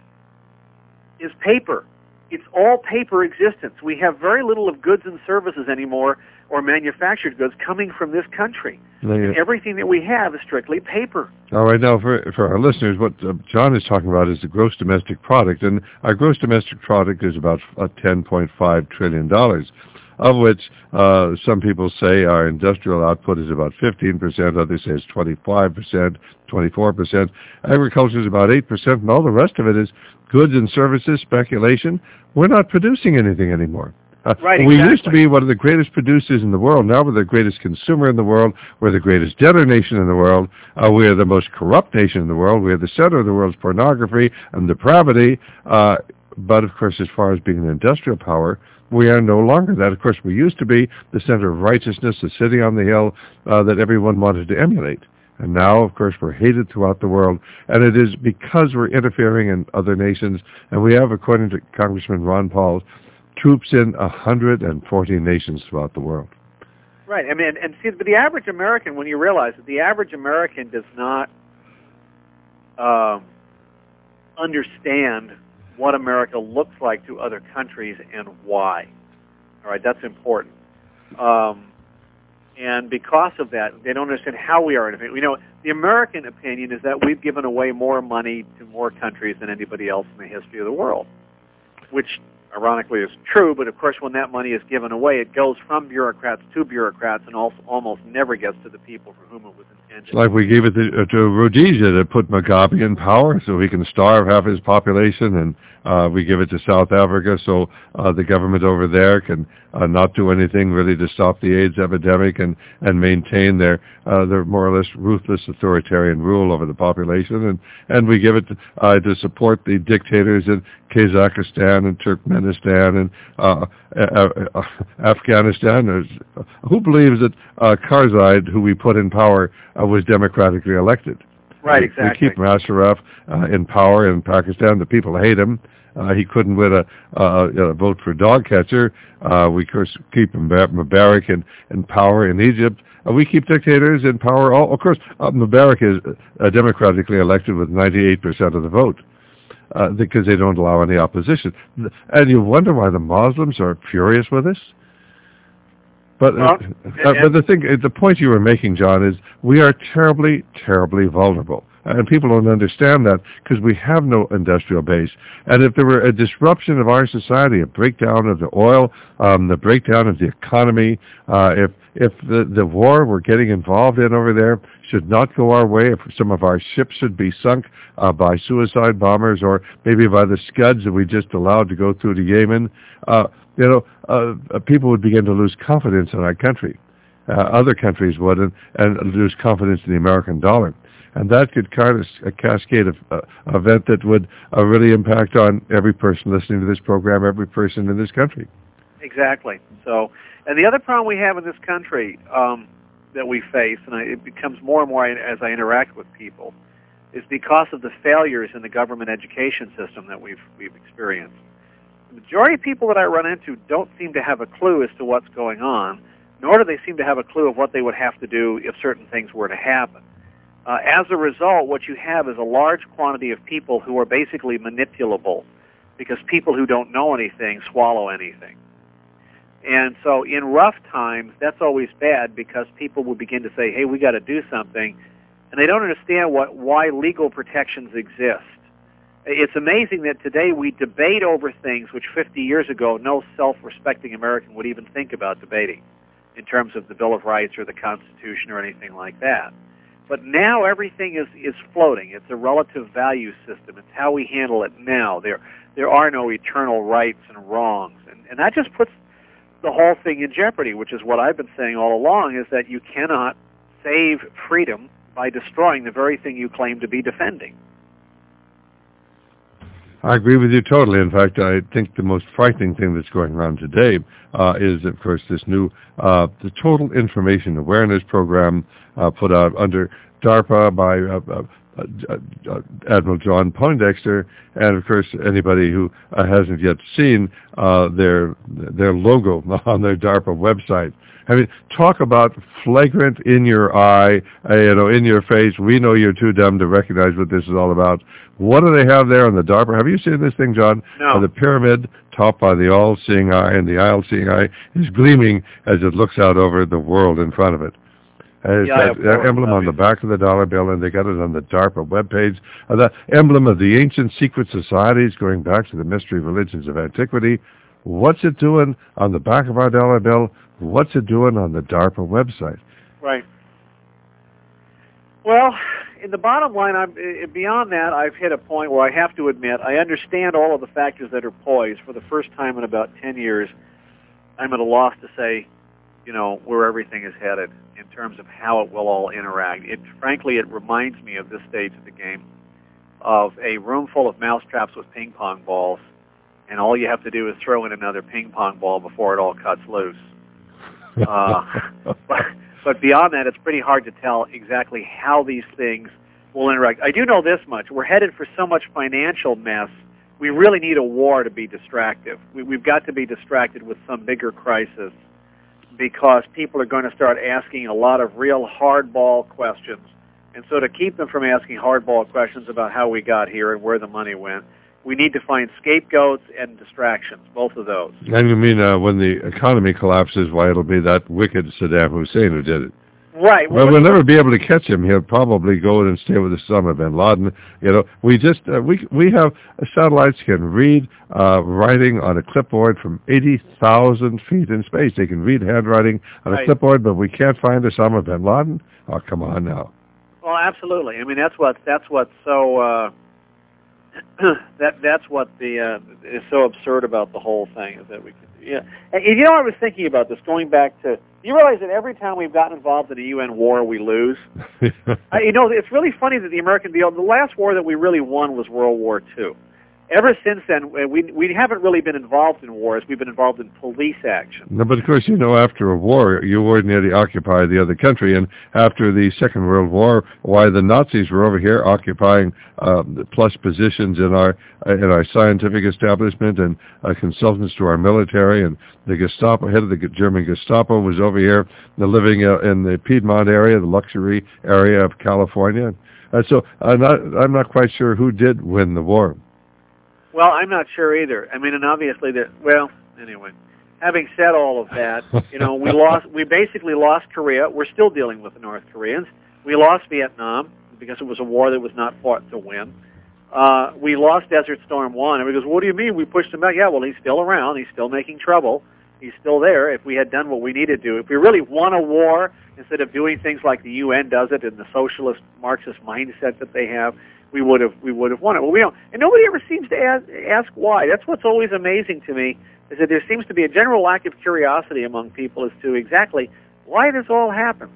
paper. It's all paper existence. We have very little of goods and services anymore, or manufactured goods, coming from this country. Everything that we have is strictly paper. All right, now for our listeners, what John is talking about is the gross domestic product, and our gross domestic product is about $10.5 trillion, of which some people say our industrial output is about 15%, others say it's 25%, 24%. Agriculture is about 8%, and all the rest of it is goods and services, speculation. We're not producing anything anymore. Right, exactly. We used to be one of the greatest producers in the world. Now we're the greatest consumer in the world. We're the greatest debtor nation in the world. We are the most corrupt nation in the world. We are the center of the world's pornography and depravity. But, of course, as far as being an industrial power, we are no longer that. Of course, we used to be the center of righteousness, the city on the hill that everyone wanted to emulate. And now, of course, we're hated throughout the world, and it is because we're interfering in other nations. And we have, according to Congressman Ron Paul, troops in 140 nations throughout the world. Right. I mean, and see, but the average American, when you realize that the average American does not understand what America looks like to other countries and why. All right, that's important. And because of that, they don't understand how we are interfering. The American opinion is that we've given away more money to more countries than anybody else in the history of the world, which ironically is true, but of course when that money is given away, it goes from bureaucrats to bureaucrats and also almost never gets to the people for whom it was intended. Like we gave it to Rhodesia to put Mugabe in power so he can starve half his population, and we give it to South Africa so the government over there can not do anything really to stop the AIDS epidemic and maintain their more or less ruthless authoritarian rule over the population. And we give it to support the dictators in Kazakhstan and Turkmenistan and Afghanistan. Who believes that Karzai, who we put in power, was democratically elected? Right, exactly. We keep Musharraf in power in Pakistan. The people hate him. He couldn't win a vote for dog catcher. We, of course, keep Mubarak in power in Egypt. We keep dictators in power. Of course, Mubarak is democratically elected with 98% of the vote because they don't allow any opposition. And you wonder why the Muslims are furious with us? But the point you were making, John, is we are terribly, terribly vulnerable. And people don't understand that because we have no industrial base. And if there were a disruption of our society, a breakdown of the oil, the breakdown of the economy, if the war we're getting involved in over there should not go our way, if some of our ships should be sunk by suicide bombers or maybe by the Scuds that we just allowed to go through to Yemen, people would begin to lose confidence in our country. Other countries would, and lose confidence in the American dollar. And that could kind of a cascade of event that would really impact on every person listening to this program, every person in this country. Exactly. So, and the other problem we have in this country that we face, and it becomes more and more as I interact with people, is because of the failures in the government education system that we've experienced. The majority of people that I run into don't seem to have a clue as to what's going on, nor do they seem to have a clue of what they would have to do if certain things were to happen. As a result, what you have is a large quantity of people who are basically manipulable because people who don't know anything swallow anything. And so in rough times, that's always bad because people will begin to say, hey, we got to do something, and they don't understand why legal protections exist. It's amazing that today we debate over things which 50 years ago no self-respecting American would even think about debating in terms of the Bill of Rights or the Constitution or anything like that. But now everything is floating. It's a relative value system. It's how we handle it now. There are no eternal rights and wrongs. And that just puts the whole thing in jeopardy, which is what I've been saying all along, is that you cannot save freedom by destroying the very thing you claim to be defending. I agree with you totally. In fact, I think the most frightening thing that's going on today is, of course, this new the Total Information Awareness Program put out under DARPA by Admiral John Poindexter, and of course anybody who hasn't yet seen their logo on their DARPA website. I mean, talk about flagrant, in your eye, in your face. We know you're too dumb to recognize what this is all about. What do they have there on the DARPA? Have you seen this thing, John? No. The pyramid topped by the all-seeing eye, and the all-seeing eye is gleaming as it looks out over the world in front of it. It's that emblem on the back of the dollar bill, and they got it on the DARPA webpage. The emblem of the ancient secret societies going back to the mystery religions of antiquity. What's it doing on the back of our dollar bill? What's it doing on the DARPA website? Right. Well, in the bottom line, beyond that, I've hit a point where I have to admit I understand all of the factors that are poised. For the first time in about 10 years, I'm at a loss to say, where everything is headed in terms of how it will all interact. Frankly, it reminds me of this stage of the game of a room full of mousetraps with ping pong balls, and all you have to do is throw in another ping pong ball before it all cuts loose. But beyond that, it's pretty hard to tell exactly how these things will interact. I do know this much. We're headed for so much financial mess, we really need a war to be distractive. We've got to be distracted with some bigger crisis because people are going to start asking a lot of real hardball questions. And so to keep them from asking hardball questions about how we got here and where the money went, we need to find scapegoats and distractions, both of those. And you mean when the economy collapses, why it'll be that wicked Saddam Hussein who did it? Right. Well, we'll never be able to catch him. He'll probably go and stay with Osama bin Laden. We just we have satellites can read writing on a clipboard from 80,000 feet in space. They can read handwriting on a clipboard, but we can't find Osama bin Laden. Oh, come on now. Well, absolutely. I mean, that's what's so. That's what is so absurd about the whole thing is that we can. Yeah, and I was thinking about this going back to. You realize that every time we've gotten involved in a UN war, we lose. It's really funny that the last war that we really won was World War II. ever since then, we haven't really been involved in wars. We've been involved in police action. No, but of course, after a war, you ordinarily occupy the other country. And after the Second World War, why the Nazis were over here occupying plush positions in our scientific establishment and consultants to our military, and the Gestapo, head of the German Gestapo, was over here living in the Piedmont area, the luxury area of California. So I'm not quite sure who did win the war. Well, I'm not sure either. I mean, and obviously anyway, having said all of that, we basically lost Korea. We're still dealing with the North Koreans. We lost Vietnam because it was a war that was not fought to win. We lost Desert Storm 1. Everybody goes, what do you mean we pushed him back? Yeah, well, he's still around. He's still making trouble. He's still there. If we had done what we needed to, if we really won a war, instead of doing things like the UN does it in the socialist Marxist mindset that they have, we would have won it. Well, we don't, and nobody ever seems to ask why. That's what's always amazing to me, is that there seems to be a general lack of curiosity among people as to exactly why this all happens.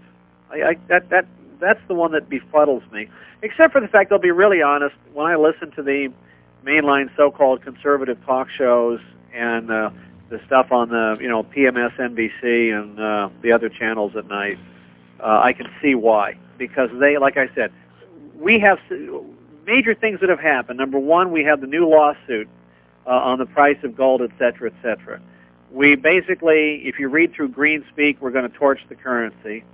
That's the one that befuddles me. Except for the fact, I'll be really honest, when I listen to the mainline so-called conservative talk shows and the stuff on the PMS NBC and the other channels at night, I can see why. Because they, like I said, we have major things that have happened. Number one, we have the new lawsuit on the price of gold, et cetera, et cetera. We basically, if you read through Greenspeak, we're going to torch the currency.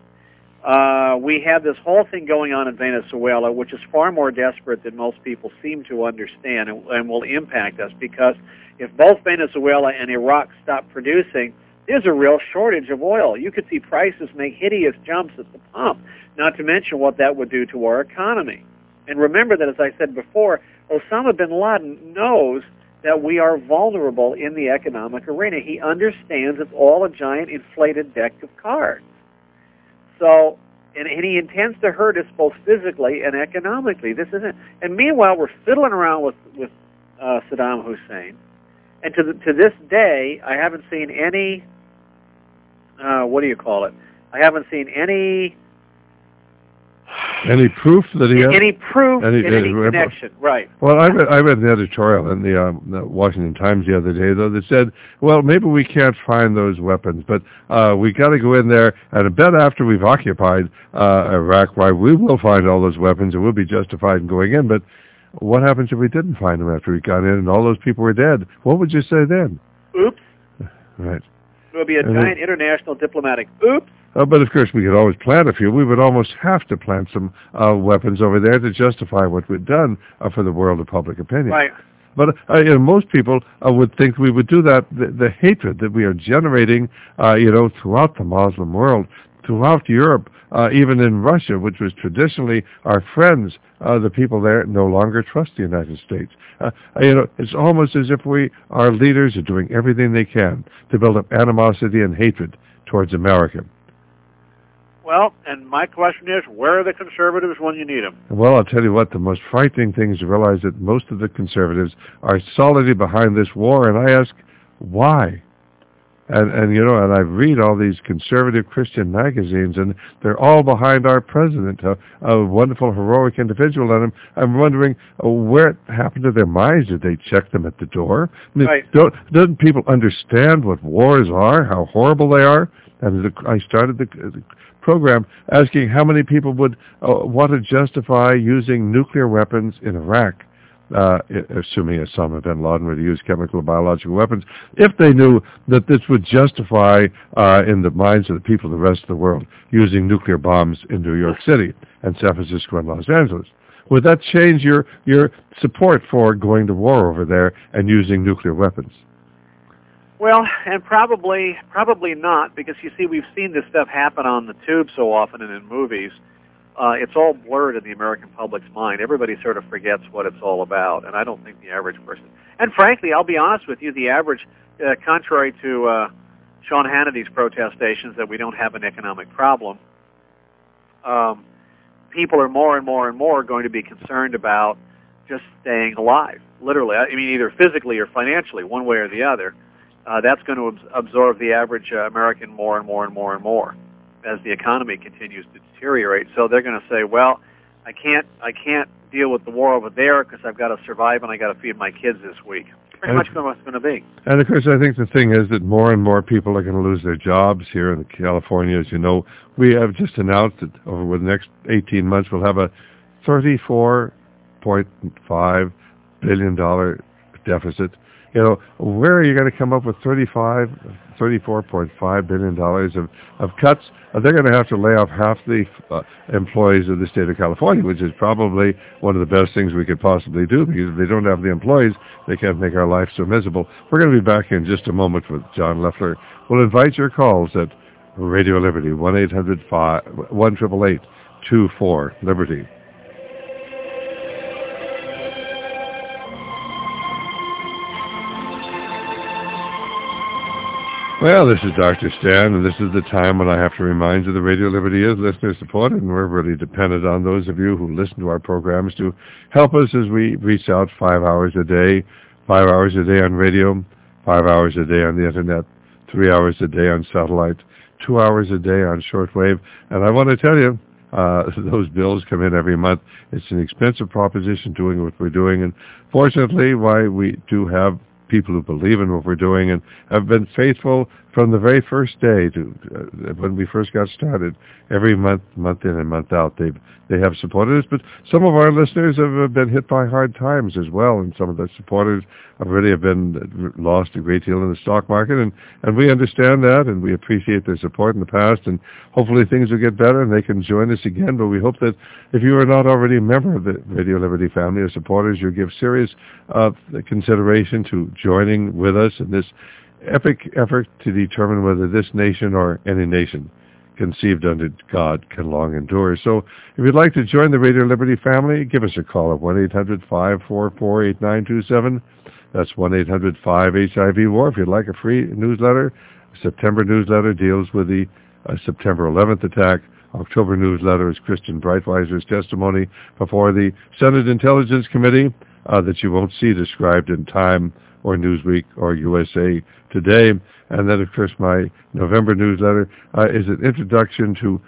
We have this whole thing going on in Venezuela, which is far more desperate than most people seem to understand, and will impact us, because if both Venezuela and Iraq stop producing, there's a real shortage of oil. You could see prices make hideous jumps at the pump, not to mention what that would do to our economy. And remember that, as I said before, Osama bin Laden knows that we are vulnerable in the economic arena. He understands it's all a giant inflated deck of cards. So, and he intends to hurt us both physically and economically. This isn't. And meanwhile, we're fiddling around with Saddam Hussein. And to this day, I haven't seen any. What do you call it? I haven't seen any proof that he any proof in any connection, right? Well, I read an editorial in the Washington Times the other day, though, that said, well, maybe we can't find those weapons, but we got to go in there, and I bet after we've occupied Iraq, why we will find all those weapons, and we'll be justified in going in. But what happens if we didn't find them after we got in and all those people were dead? What would you say then? Oops. Right. It would be a giant international diplomatic oops. But of course, we could always plant a few. We would almost have to plant some weapons over there to justify what we've done for the world of public opinion. Right. But most people would think we would do that. The hatred that we are generating, throughout the Muslim world, throughout Europe, even in Russia, which was traditionally our friends, the people there no longer trust the United States. It's almost as if our leaders are doing everything they can to build up animosity and hatred towards America. Well, and my question is, where are the conservatives when you need them? Well, I'll tell you what, the most frightening thing is to realize that most of the conservatives are solidly behind this war, and I ask, why? And I read all these conservative Christian magazines, and they're all behind our president, a wonderful, heroic individual, and I'm wondering where it happened to their minds. Did they check them at the door? I mean, right. Doesn't people understand what wars are, how horrible they are? And I started the program asking how many people would want to justify using nuclear weapons in Iraq, assuming Osama bin Laden were to use chemical or biological weapons, if they knew that this would justify in the minds of the people of the rest of the world using nuclear bombs in New York City and San Francisco and Los Angeles. Would that change your support for going to war over there and using nuclear weapons? Well, and probably not, because you see, we've seen this stuff happen on the tube so often and in movies. It's all blurred in the American public's mind. Everybody sort of forgets what it's all about, and I don't think the average person. And frankly, I'll be honest with you, the average, contrary to Sean Hannity's protestations that we don't have an economic problem, people are more and more and more going to be concerned about just staying alive, literally. I mean, either physically or financially, one way or the other. That's going to absorb the average American more and more and more and more as the economy continues to deteriorate. So they're going to say, well, I can't deal with the war over there because I've got to survive and I got to feed my kids this week. Pretty much what it's going to be. And of course, I think the thing is that more and more people are going to lose their jobs here in California. As you know, we have just announced that over the next 18 months we'll have a $34.5 billion deficit. You know, where are you going to come up with $34.5 billion of cuts? They're going to have to lay off half the employees of the state of California, which is probably one of the best things we could possibly do, because if they don't have the employees, they can't make our life so miserable. We're going to be back in just a moment with John Loeffler. We'll invite your calls at Radio Liberty, 1-888-24-LIBERTY. Well, this is Dr. Stan, and this is the time when I have to remind you that Radio Liberty is listener-supported, and we're really dependent on those of you who listen to our programs to help us as we reach out 5 hours a day, 5 hours a day on radio, 5 hours a day on the Internet, 3 hours a day on satellite, 2 hours a day on shortwave. And I want to tell you, those bills come in every month. It's an expensive proposition doing what we're doing, and fortunately, why we do have people who believe in what we're doing and have been faithful from the very first day to when we first got started. Every month in and month out, they have supported us. But some of our listeners have been hit by hard times as well, and some of the supporters have been lost a great deal in the stock market, and we understand that, and we appreciate their support in the past, and hopefully things will get better and they can join us again. But we hope that if you are not already a member of the Radio Liberty family of supporters, you'll give serious consideration to joining with us in this epic effort to determine whether this nation or any nation conceived under God can long endure. So if you'd like to join the Radio Liberty family, give us a call at 1-800-544-8927. That's 1-800-5HIV-WAR. If you'd like a free newsletter, September newsletter deals with the September 11th attack. October newsletter is Christian Breitweiser's testimony before the Senate Intelligence Committee that you won't see described in Time or Newsweek or USA Today. And then, of course, my November newsletter is an introduction to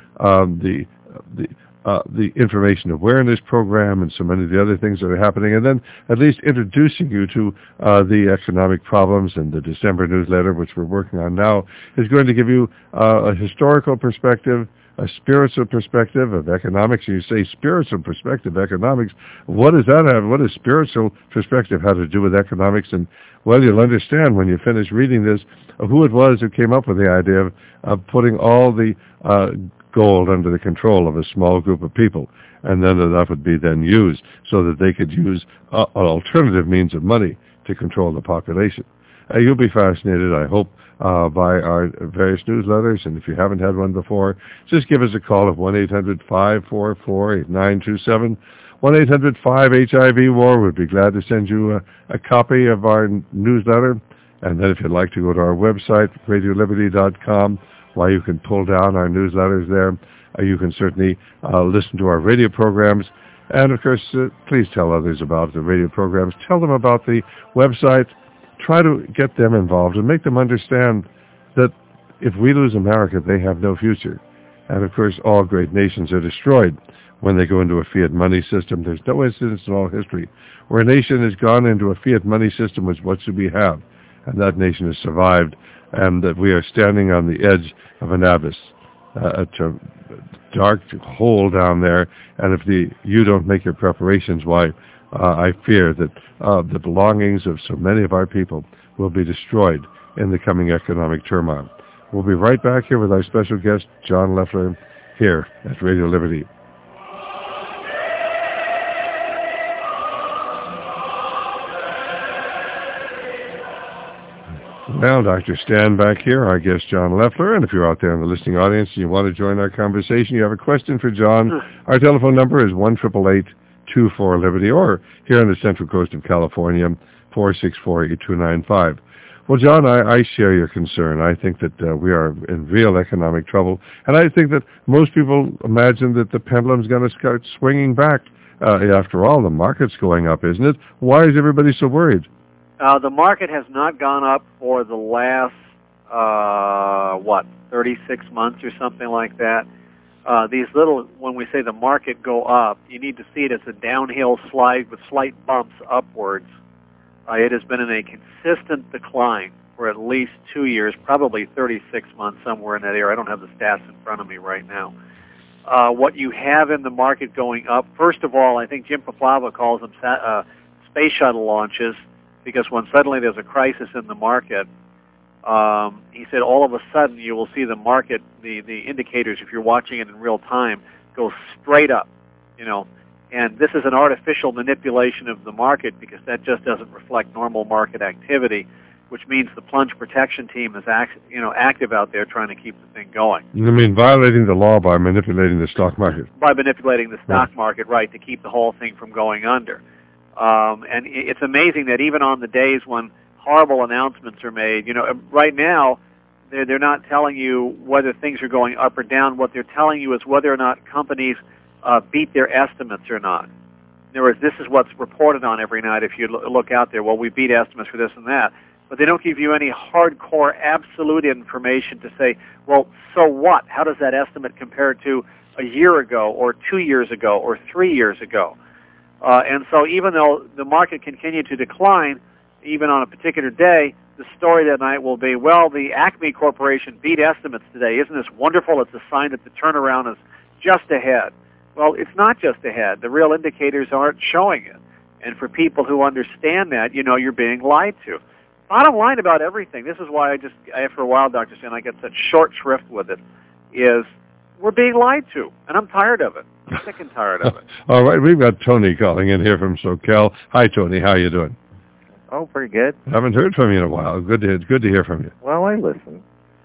the Information Awareness Program and so many of the other things that are happening, and then at least introducing you to the economic problems. And the December newsletter, which we're working on now, is going to give you a historical perspective, a spiritual perspective of economics. You say spiritual perspective, economics. What does that have? What does spiritual perspective have to do with economics? And well, you'll understand when you finish reading this who it was who came up with the idea of putting all the gold under the control of a small group of people, and then that would be then used so that they could use an alternative means of money to control the population. You'll be fascinated, I hope, by our various newsletters, and if you haven't had one before, just give us a call at 1-800-544-8927. 1-800-5HIV-WAR. We'd be glad to send you a copy of our newsletter. And then if you'd like to go to our website, radioliberty.com, where you can pull down our newsletters there. You can certainly listen to our radio programs. And, of course, please tell others about the radio programs. Tell them about the website. Try to get them involved and make them understand that if we lose America, they have no future. And, of course, all great nations are destroyed when they go into a fiat money system. There's no instance in all history where a nation has gone into a fiat money system with what should we have, and that nation has survived, and that we are standing on the edge of an abyss, a dark hole down there, and if you don't make your preparations, why, I fear that the belongings of so many of our people will be destroyed in the coming economic turmoil. We'll be right back here with our special guest, John Loeffler, here at Radio Liberty. Well, Dr. Stan back here, our guest John Loeffler, and if you're out there in the listening audience and you want to join our conversation, you have a question for John, our telephone number is 1-888-24-LIBERTY, or here on the Central Coast of California, 464-8295. Well, John, I share your concern. I think that we are in real economic trouble, and I think that most people imagine that the pendulum's going to start swinging back. After all, the market's going up, isn't it? Why is everybody so worried? The market has not gone up for the last, 36 months or something like that. these little, when we say the market go up, you need to see it as a downhill slide with slight bumps upwards. It has been in a consistent decline for at least 2 years, probably 36 months, somewhere in that area. I don't have the stats in front of me right now. What you have in the market going up, first of all, I think Jim Paplava calls them space shuttle launches, because when suddenly there's a crisis in the market, he said all of a sudden you will see the market, the indicators, if you're watching it in real time, go straight up, And this is an artificial manipulation of the market, because that just doesn't reflect normal market activity, which means the plunge protection team is active out there trying to keep the thing going. You mean violating the law by manipulating the stock market? By manipulating the stock market, right, to keep the whole thing from going under. And it's amazing that even on the days when horrible announcements are made, right now they're not telling you whether things are going up or down. What they're telling you is whether or not companies beat their estimates or not. In other words, this is what's reported on every night if you look out there. Well, we beat estimates for this and that. But they don't give you any hardcore, absolute information to say, well, so what? How does that estimate compare to a year ago or 2 years ago or 3 years ago? And so even though the market continued to decline, even on a particular day, the story that night will be, well, the Acme Corporation beat estimates today. Isn't this wonderful? It's a sign that the turnaround is just ahead. Well, it's not just ahead. The real indicators aren't showing it. And for people who understand that, you're being lied to. Bottom line about everything, this is why after a while, Dr. Stan, I get such short shrift with it, is we're being lied to, and I'm tired of it. I'm sick and tired of it. All right, we've got Tony calling in here from SoCal. Hi, Tony. How you doing? Oh, pretty good. Haven't heard from you in a while. Good to hear from you. Well, I listen.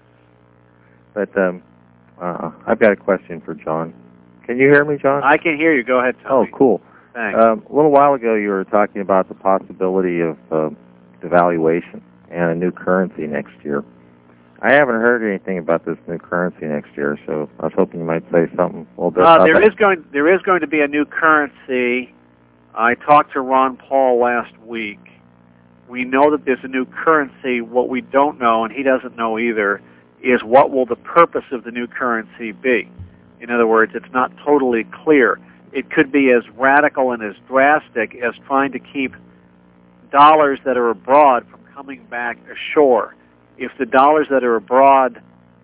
But I've got a question for John. Can you hear me, John? I can hear you. Go ahead, Tony. Oh, cool. Thanks. A little while ago, you were talking about the possibility of devaluation and a new currency next year. I haven't heard anything about this new currency next year, so I was hoping you might say something a little bit about that. There is going to be a new currency. I talked to Ron Paul last week. We know that there's a new currency. What we don't know, and he doesn't know either, is what will the purpose of the new currency be. In other words, it's not totally clear. It could be as radical and as drastic as trying to keep dollars that are abroad from coming back ashore. If the dollars that are abroad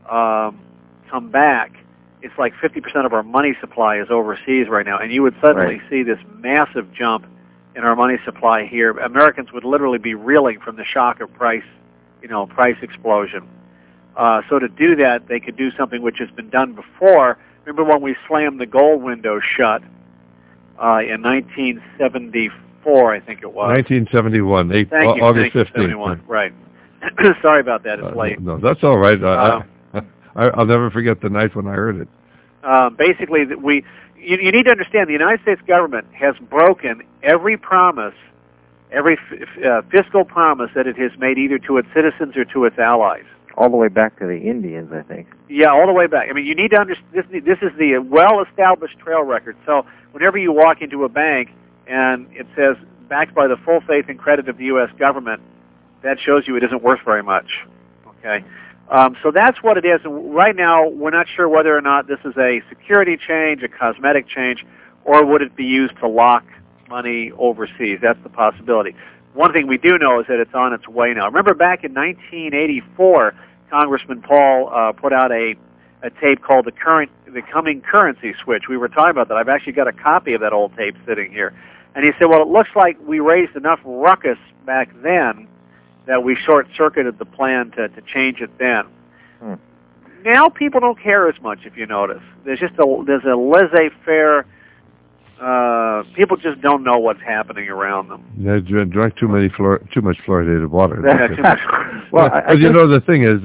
come back, it's like 50% of our money supply is overseas right now, and you would suddenly see this massive jump in our money supply here. Americans would literally be reeling from the shock of price explosion. So to do that, they could do something which has been done before. Remember when we slammed the gold window shut in 1974, I think it was. 1971, August 15th. Right. Sorry about that. It's late. No, that's all right. I'll never forget the night when I heard it. Basically, you need to understand the United States government has broken every promise, every fiscal promise that it has made either to its citizens or to its allies. All the way back to the Indians, I think. Yeah, all the way back. I mean, you need to understand, this is the well-established trail record. So whenever you walk into a bank and it says, backed by the full faith and credit of the U.S. government, that shows you it isn't worth very much. Okay? So that's what it is. And right now, we're not sure whether or not this is a security change, a cosmetic change, or would it be used to lock money overseas. That's the possibility. One thing we do know is that it's on its way now. Remember back in 1984, Congressman Paul put out a tape called The Coming Currency Switch. We were talking about that. I've actually got a copy of that old tape sitting here. And he said, well, it looks like we raised enough ruckus back then that we short-circuited the plan to change it then. Now people don't care as much, if you notice. There's a laissez-faire. People just don't know what's happening around them. They drank too much fluoridated water. Well, the thing is,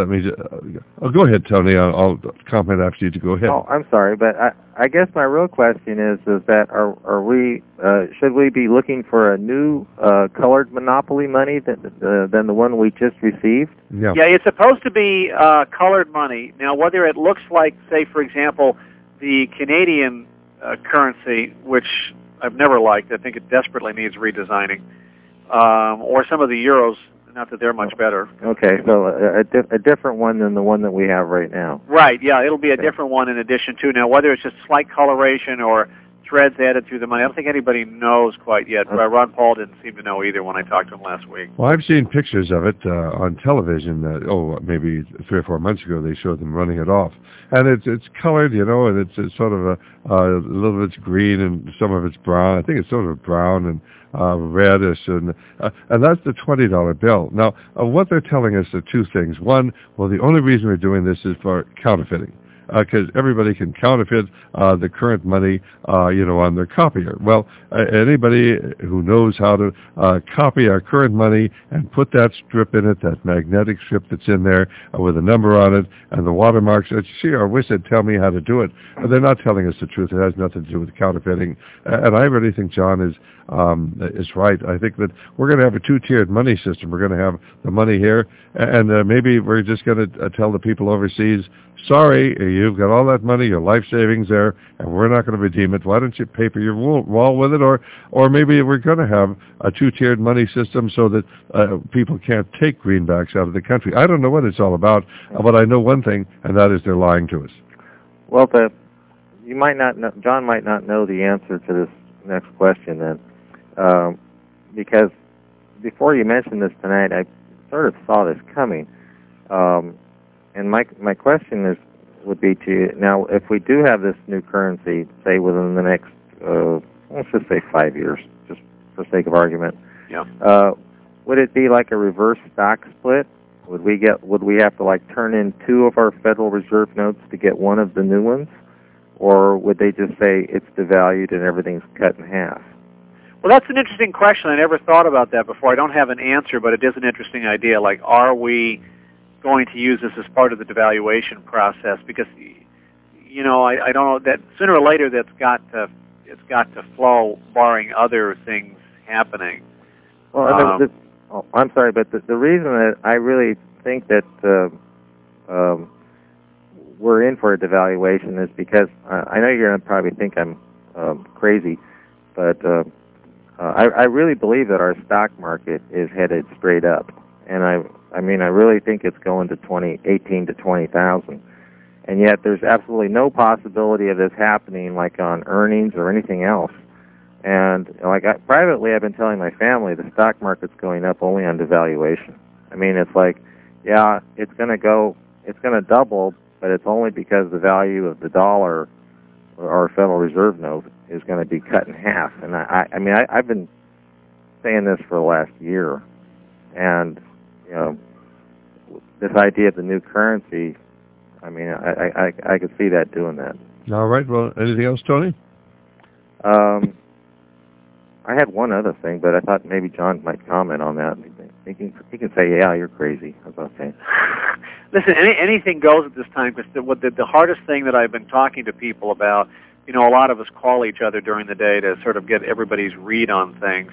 go ahead, Tony. I'll comment after you to go ahead. Oh, I'm sorry, but I guess my real question is that are we should we be looking for a new colored monopoly money than the one we just received? Yeah, it's supposed to be colored money. Now, whether it looks like, say, for example, the Canadian currency, which I've never liked. I think it desperately needs redesigning. Or some of the euros. Not that they're much better. Okay, so a different one than the one that we have right now. Right, yeah, it'll be a different one in addition to. Now, whether it's just slight coloration or threads added through the money, I don't think anybody knows quite yet. Ron Paul didn't seem to know either when I talked to him last week. Well, I've seen pictures of it on television. Maybe 3 or 4 months ago they showed them running it off. And it's colored, and it's sort of a little of it's green and some of it's brown. I think it's sort of brown and reddish, and that's the $20 bill. Now, what they're telling us are two things. One, well, the only reason we're doing this is for counterfeiting, because everybody can counterfeit the current money, on their copier. Well, anybody who knows how to copy our current money and put that strip in it, that magnetic strip that's in there with a number on it and the watermarks, I wish they'd tell me how to do it. They're not telling us the truth. It has nothing to do with counterfeiting. And I really think John is right. I think that we're going to have a two-tiered money system. We're going to have the money here, and maybe we're just going to tell the people overseas, sorry, you've got all that money, your life savings there, and we're not going to redeem it. Why don't you paper your wall with it? Or maybe we're going to have a two-tiered money system so that people can't take greenbacks out of the country. I don't know what it's all about, but I know one thing, and that is they're lying to us. Well, you might not know, John might not know the answer to this next question then, because before you mentioned this tonight, I sort of saw this coming. And my question would be to you, now, if we do have this new currency, say within the next, let's just say 5 years, just for sake of argument, would it be like a reverse stock split? Would we have to turn in 2 of our Federal Reserve notes to get one of the new ones? Or would they just say it's devalued and everything's cut in half? Well, that's an interesting question. I never thought about that before. I don't have an answer, but it is an interesting idea. Are we going to use this as part of the devaluation process? Because, I don't know, that sooner or later it's got to flow, barring other things happening. Well, I'm sorry, but the reason that I really think that we're in for a devaluation is because I know you're going to probably think I'm crazy, but I really believe that our stock market is headed straight up, and I really think it's going to 18 to 20,000, and yet there's absolutely no possibility of this happening on earnings or anything else. And privately, I've been telling my family the stock market's going up only on devaluation. It's going to double, but it's only because the value of the dollar or our Federal Reserve note is going to be cut in half. And I've been saying this for the last year, and this idea of the new currency, I could see that doing that. All right. Well, anything else, Tony? I had one other thing, but I thought maybe John might comment on that. He can say, "Yeah, you're crazy." How about that? Listen, anything goes at this time, because the hardest thing that I've been talking to people about, a lot of us call each other during the day to sort of get everybody's read on things.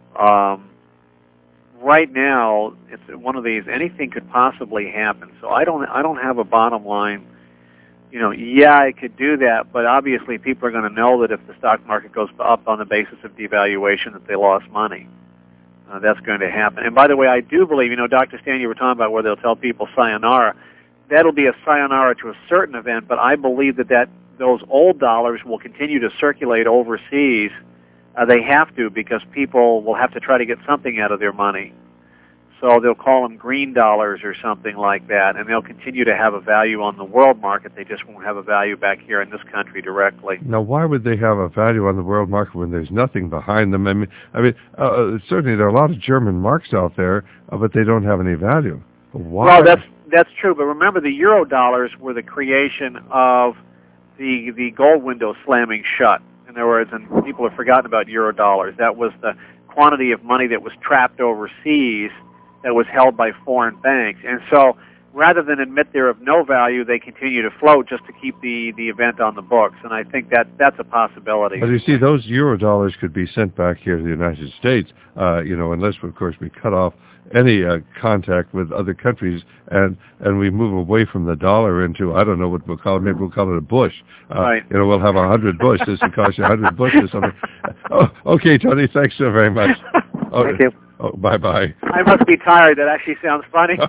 Right now, it's one of these, anything could possibly happen. So I don't have a bottom line. I could do that, but obviously people are going to know that if the stock market goes up on the basis of devaluation, that they lost money. That's going to happen. And by the way, I do believe, Dr. Stan, you were talking about where they'll tell people sayonara. That'll be a sayonara to a certain event, but I believe that those old dollars will continue to circulate overseas. They have to, because people will have to try to get something out of their money. So they'll call them green dollars or something like that, and they'll continue to have a value on the world market. They just won't have a value back here in this country directly. Now, why would they have a value on the world market when there's nothing behind them? Certainly there are a lot of German marks out there, but they don't have any value. Why? Well, that's true, but remember the euro dollars were the creation of the gold window slamming shut. In other words, and people have forgotten about euro dollars. That was the quantity of money that was trapped overseas that was held by foreign banks. And so rather than admit they're of no value, they continue to float just to keep the event on the books. And I think that's a possibility. But you see, those euro dollars could be sent back here to the United States, unless, of course, we cut off any contact with other countries, and we move away from the dollar into, I don't know what we'll call it, maybe we'll call it a bush. Right. We'll have 100 bush. This will cost you 100 bush or something. Oh, okay, Tony, thanks so very much. Thank you. Oh, bye-bye. I must be tired. That actually sounds funny.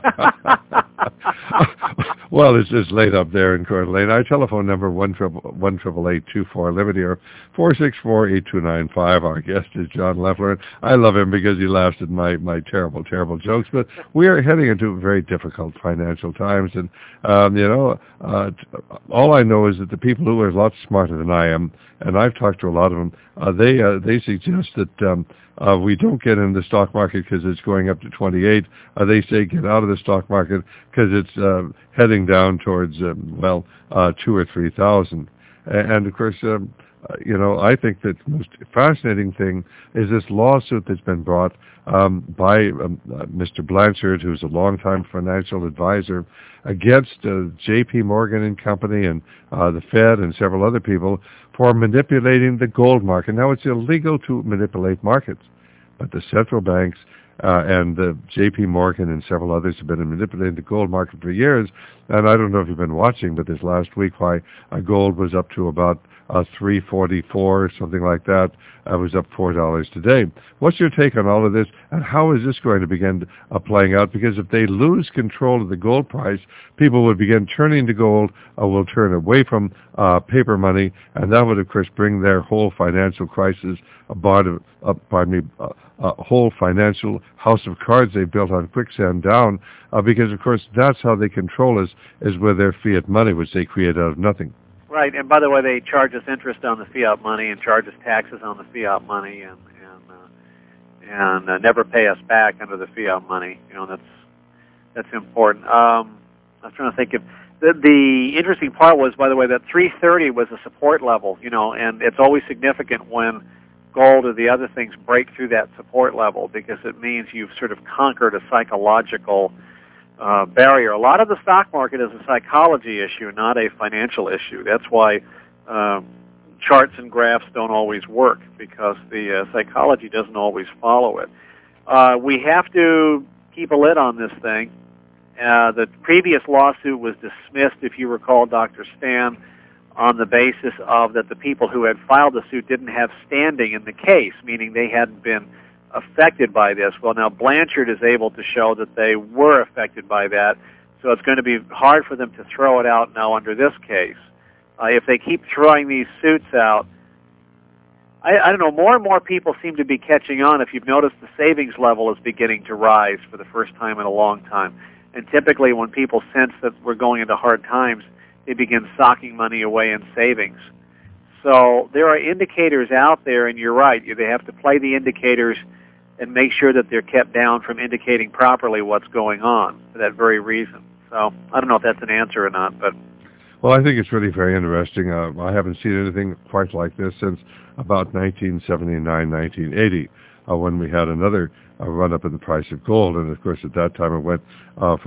Well, it's late up there in Coeur d'Alene. Our telephone number, 1-888-24 Liberty, or 464-8295. Our guest is John Leffler. I love him because he laughs at my terrible, terrible jokes. But we are heading into very difficult financial times. And, all I know is that the people who are a lot smarter than I am, and I've talked to a lot of them, they suggest that we don't get in the stock market because it's going up to 28. They say get out of the stock market because it's heading down towards 2,000 or 3,000. And of course, I think that the most fascinating thing is this lawsuit that's been brought by Mr. Blanchard, who's a longtime financial advisor, against J.P. Morgan and Company and the Fed and several other people for manipulating the gold market. Now, it's illegal to manipulate markets, but the central banks and J.P. Morgan and several others have been manipulating the gold market for years. And I don't know if you've been watching, but this last week, why gold was up to about $344 or something like that. It was up $4 today. What's your take on all of this, and how is this going to begin playing out? Because if they lose control of the gold price, people would begin turning to gold, will turn away from paper money, and that would, of course, bring their whole financial crisis, whole financial house of cards they built on quicksand down, because, of course, that's how they control us, is with their fiat money, which they create out of nothing. Right, and by the way, they charge us interest on the fiat money and charge us taxes on the fiat money, and never pay us back under the fiat money. That's important. I was trying to think of the interesting part was, by the way, that 330 was a support level. And it's always significant when gold or the other things break through that support level, because it means you've sort of conquered a psychological barrier. A lot of the stock market is a psychology issue, not a financial issue. That's why charts and graphs don't always work, because the psychology doesn't always follow it. We have to keep a lid on this thing. The previous lawsuit was dismissed, if you recall, Dr. Stan, on the basis of that the people who had filed the suit didn't have standing in the case, meaning they hadn't been affected by this. Well, now Blanchard is able to show that they were affected by that, so it's going to be hard for them to throw it out now under this case. If they keep throwing these suits out, I don't know, more and more people seem to be catching on. If you've noticed, the savings level is beginning to rise for the first time in a long time. And typically when people sense that we're going into hard times, they begin socking money away in savings. So there are indicators out there, and you're right, they have to play the indicators and make sure that they're kept down from indicating properly what's going on for that very reason. So I don't know if that's an answer or not, but... Well, I think it's really very interesting. I haven't seen anything quite like this since about 1979, 1980, when we had another run-up in the price of gold. And, of course, at that time it went it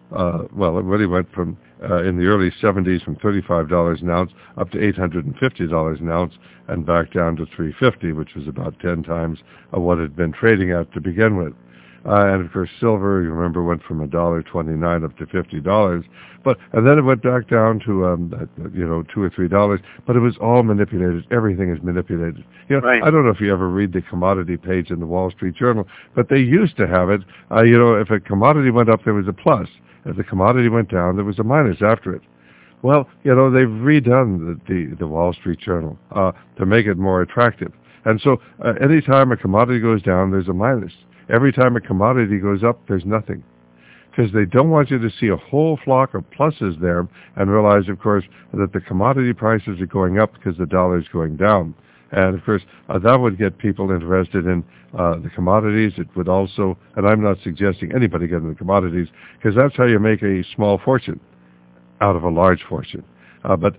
really went from, in the early 70s, from $35 an ounce up to $850 an ounce, and back down to $350, which was about 10 times what it had been trading at to begin with. And, of course, silver, you remember, went from $1.29 up to $50. And then it went back down to, $2 or $3. But it was all manipulated. Everything is manipulated. Right. I don't know if you ever read the commodity page in the Wall Street Journal, but they used to have it. If a commodity went up, there was a plus. If the commodity went down, there was a minus after it. Well, they've redone the Wall Street Journal to make it more attractive. And so any time a commodity goes down, there's a minus. Every time a commodity goes up, there's nothing. Because they don't want you to see a whole flock of pluses there and realize, of course, that the commodity prices are going up because the dollar is going down. And, of course, that would get people interested in the commodities. It would also, and I'm not suggesting anybody get into commodities, because that's how you make a small fortune out of a large fortune. But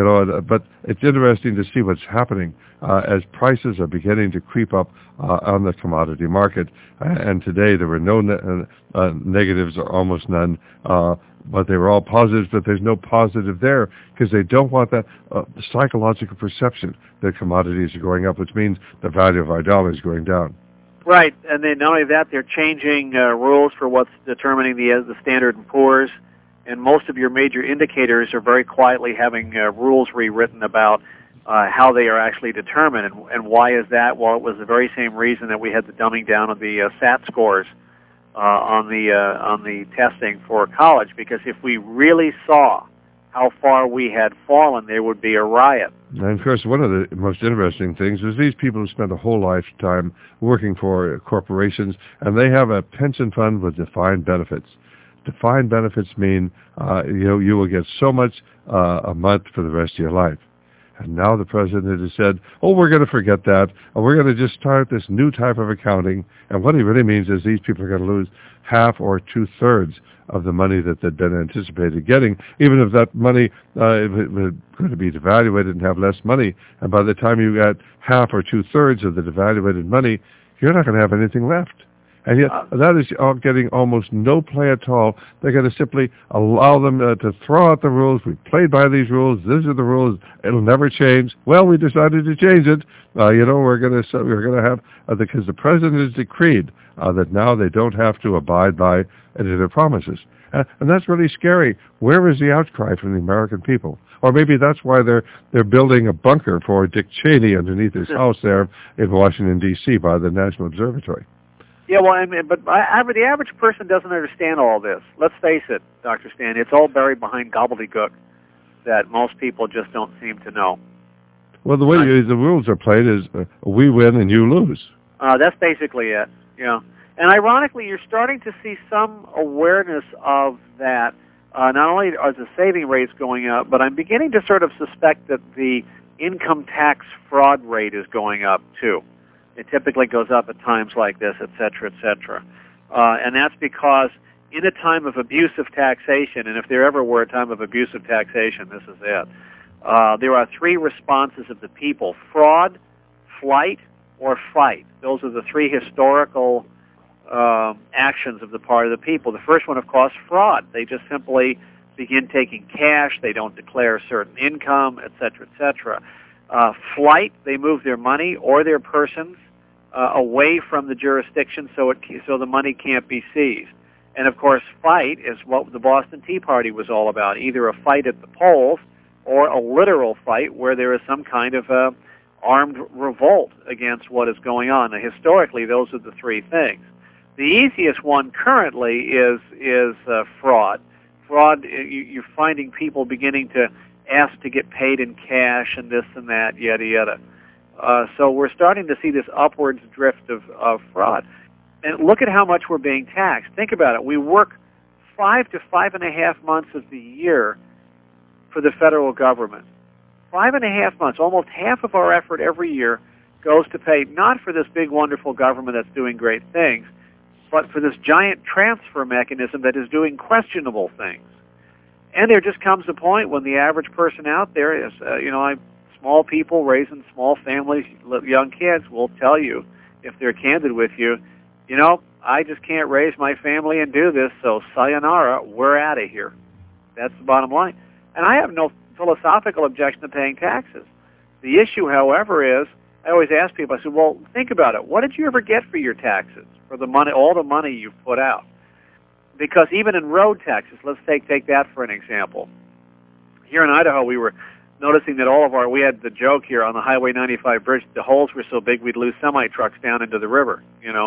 it's interesting to see what's happening as prices are beginning to creep up on the commodity market. And today there were no negatives, or almost none, but they were all positives, but there's no positive there because they don't want that psychological perception that commodities are going up, which means the value of our dollar is going down. Right, and then not only that, they're changing rules for what's determining the Standard & Poor's, and most of your major indicators are very quietly having rules rewritten about how they are actually determined. And why is that? Well, it was the very same reason that we had the dumbing down of the SAT scores on the testing for college, because if we really saw how far we had fallen, there would be a riot. And of course, one of the most interesting things is these people who spend a whole lifetime working for corporations, and they have a pension fund with defined benefits. Defined benefits mean you will get so much a month for the rest of your life. And now the president has said, we're going to forget that, and we're going to just start this new type of accounting. And what he really means is these people are going to lose half or two-thirds of the money that they'd been anticipated getting, even if that money was going to be devaluated and have less money. And by the time you got half or two-thirds of the devaluated money, you're not going to have anything left. And yet, that is getting almost no play at all. They're going to simply allow them to throw out the rules. We played by these rules. These are the rules. It'll never change. Well, we decided to change it. We're going to have because the president has decreed that now they don't have to abide by any of their promises, and that's really scary. Where is the outcry from the American people? Or maybe that's why they're building a bunker for Dick Cheney underneath his house there in Washington D.C. by the National Observatory. Yeah, well, but the average person doesn't understand all this. Let's face it, Dr. Stan, it's all buried behind gobbledygook that most people just don't seem to know. Well, the way the rules are played is we win and you lose. That's basically it, yeah. And ironically, you're starting to see some awareness of that. Not only are the saving rates going up, but I'm beginning to sort of suspect that the income tax fraud rate is going up, too. It typically goes up at times like this, et cetera, et cetera. And that's because in a time of abusive taxation, and if there ever were a time of abusive taxation, this is it, there are three responses of the people: fraud, flight, or fight. Those are the three historical actions of the part of the people. The first one, of course, fraud. They just simply begin taking cash. They don't declare certain income, et cetera, et cetera. Flight, they move their money or their persons away from the jurisdiction so the money can't be seized. And, of course, fight is what the Boston Tea Party was all about, either a fight at the polls or a literal fight where there is some kind of armed revolt against what is going on. Now, historically, those are the three things. The easiest one currently is fraud. Fraud, you're finding people beginning to ask to get paid in cash and this and that, yada, yada. So we're starting to see this upwards drift of fraud. And look at how much we're being taxed. Think about it. We work 5 to 5.5 months of the year for the federal government. 5.5 months, almost half of our effort every year goes to pay not for this big, wonderful government that's doing great things, but for this giant transfer mechanism that is doing questionable things. And there just comes a point when the average person out there is, small people raising small families, young kids will tell you, if they're candid with you, I just can't raise my family and do this, so sayonara, we're out of here. That's the bottom line. And I have no philosophical objection to paying taxes. The issue, however, is, I always ask people, I say, well, think about it. What did you ever get for your taxes, for the money, all the money you've put out? Because even in road taxes, let's take that for an example. Here in Idaho, we were noticing that we had the joke here on the Highway 95 bridge, the holes were so big we'd lose semi-trucks down into the river,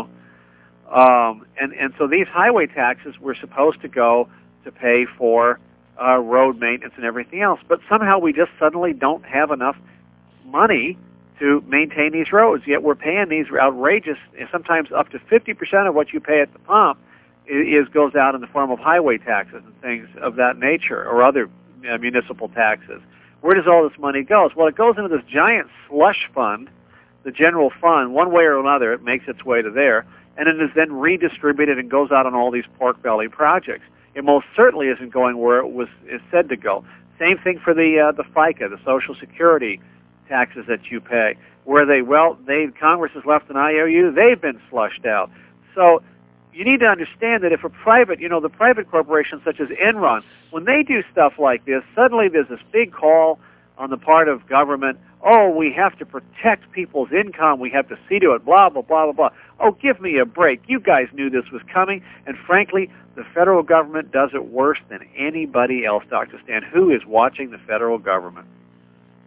And so these highway taxes were supposed to go to pay for road maintenance and everything else. But somehow we just suddenly don't have enough money to maintain these roads, yet we're paying these outrageous, sometimes up to 50% of what you pay at the pump goes out in the form of highway taxes and things of that nature, or other municipal taxes. Where does all this money go? Well, it goes into this giant slush fund, the general fund. One way or another, it makes its way to there, and it is then redistributed and goes out on all these pork belly projects. It most certainly isn't going where is said to go. Same thing for the FICA, the Social Security taxes that you pay. Congress has left an IOU, they've been flushed out. So you need to understand that if the private corporations such as Enron, when they do stuff like this, suddenly there's this big call on the part of government, we have to protect people's income, we have to see to it, blah, blah, blah, blah, blah. Oh, give me a break. You guys knew this was coming, and frankly, the federal government does it worse than anybody else, Dr. Stan. Who is watching the federal government?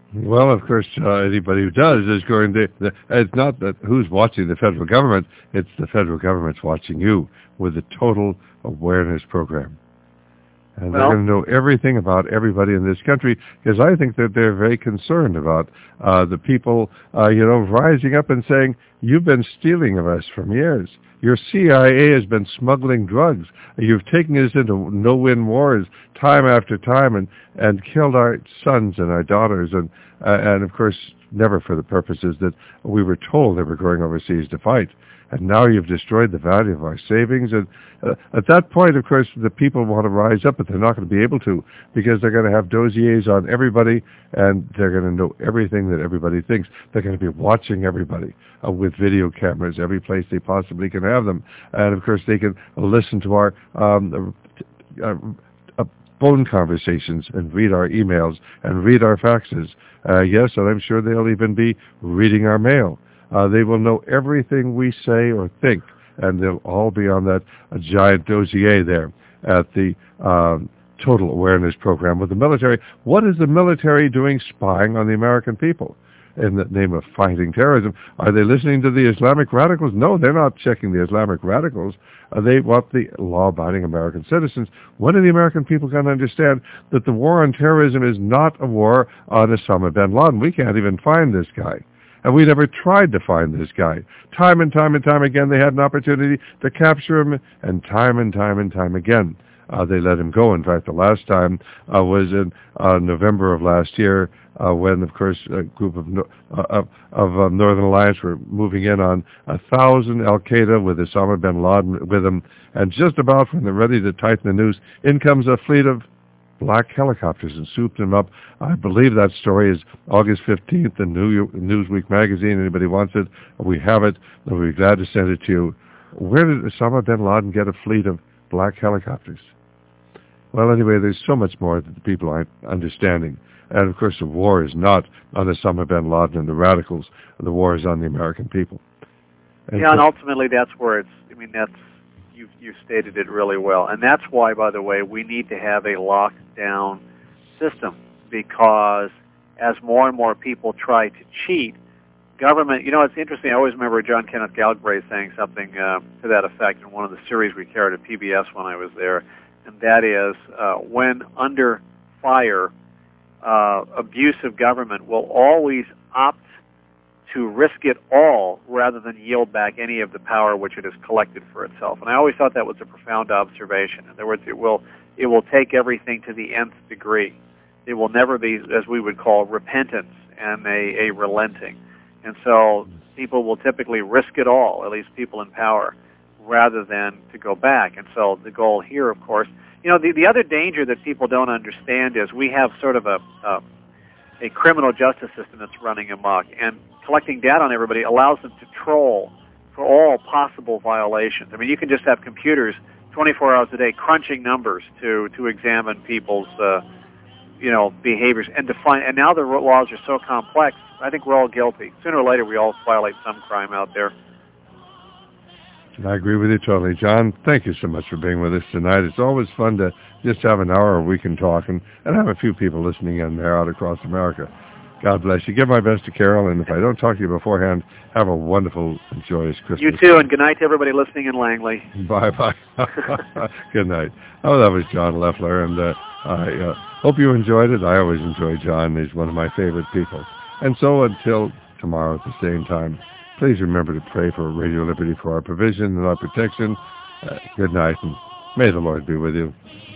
Well, of course, anybody who does is going to... It's not that who's watching the federal government, it's the federal government's watching you with the Total Awareness Program. And they're going to know everything about everybody in this country, because I think that they're very concerned about the people, rising up and saying, you've been stealing of us for years. Your CIA has been smuggling drugs. You've taken us into no-win wars time after time and killed our sons and our daughters, and of course, never for the purposes that we were told they were going overseas to fight. And now you've destroyed the value of our savings. And at that point, of course, the people want to rise up, but they're not going to be able to, because they're going to have dossiers on everybody, and they're going to know everything that everybody thinks. They're going to be watching everybody with video cameras every place they possibly can have them. And, of course, they can listen to our phone conversations and read our emails and read our faxes. Yes, and I'm sure they'll even be reading our mail. They will know everything we say or think, and they'll all be on that giant dossier there at the Total Awareness Program with the military. What is the military doing spying on the American people in the name of fighting terrorism? Are they listening to the Islamic radicals? No, they're not checking the Islamic radicals. They want the law-abiding American citizens. When are the American people going to understand that the war on terrorism is not a war on Osama bin Laden? We can't even find this guy. And we never tried to find this guy. Time and time and time again, they had an opportunity to capture him, and time again, they let him go. In fact, the last time was in November of last year, when, of course, a group of Northern Alliance were moving in on 1,000 Al-Qaeda with Osama bin Laden with them. And just about when they're ready to tighten the noose, in comes a fleet of black helicopters and swooped them up. I believe that story is August 15th in Newsweek magazine. Anybody wants it, we have it. We'll be glad to send it to you. Where did Osama bin Laden get a fleet of black helicopters? Well, anyway, there's so much more that the people aren't understanding. And, of course, the war is not on Osama bin Laden and the radicals. The war is on the American people. And ultimately that's where you've stated it really well. And that's why, by the way, we need to have a lockdown system, because as more and more people try to cheat, government, it's interesting, I always remember John Kenneth Galbraith saying something to that effect in one of the series we carried at PBS when I was there, and that is, when under fire, abusive government will always opt to risk it all rather than yield back any of the power which it has collected for itself. And I always thought that was a profound observation. In other words, it will take everything to the nth degree. It will never be, as we would call, repentance and a relenting. And so people will typically risk it all, at least people in power, rather than to go back. And so the goal here, of course, the other danger that people don't understand is we have sort of a criminal justice system that's running amok, and collecting data on everybody allows them to troll for all possible violations. I mean, you can just have computers 24 hours a day crunching numbers to examine people's behaviors and to find. And now the laws are so complex. I think we're all guilty. Sooner or later, we all violate some crime out there. I agree with you totally. John, thank you so much for being with us tonight. It's always fun to just have an hour where we can talk and have a few people listening in there out across America. God bless you. Give my best to Carol, and if I don't talk to you beforehand, have a wonderful and joyous Christmas. You too, and good night to everybody listening in Langley. Bye-bye. Good night. Oh, that was John Loeffler, and I hope you enjoyed it. I always enjoy John. He's one of my favorite people. And so until tomorrow at the same time, please remember to pray for Radio Liberty for our provision and our protection. Good night, and may the Lord be with you.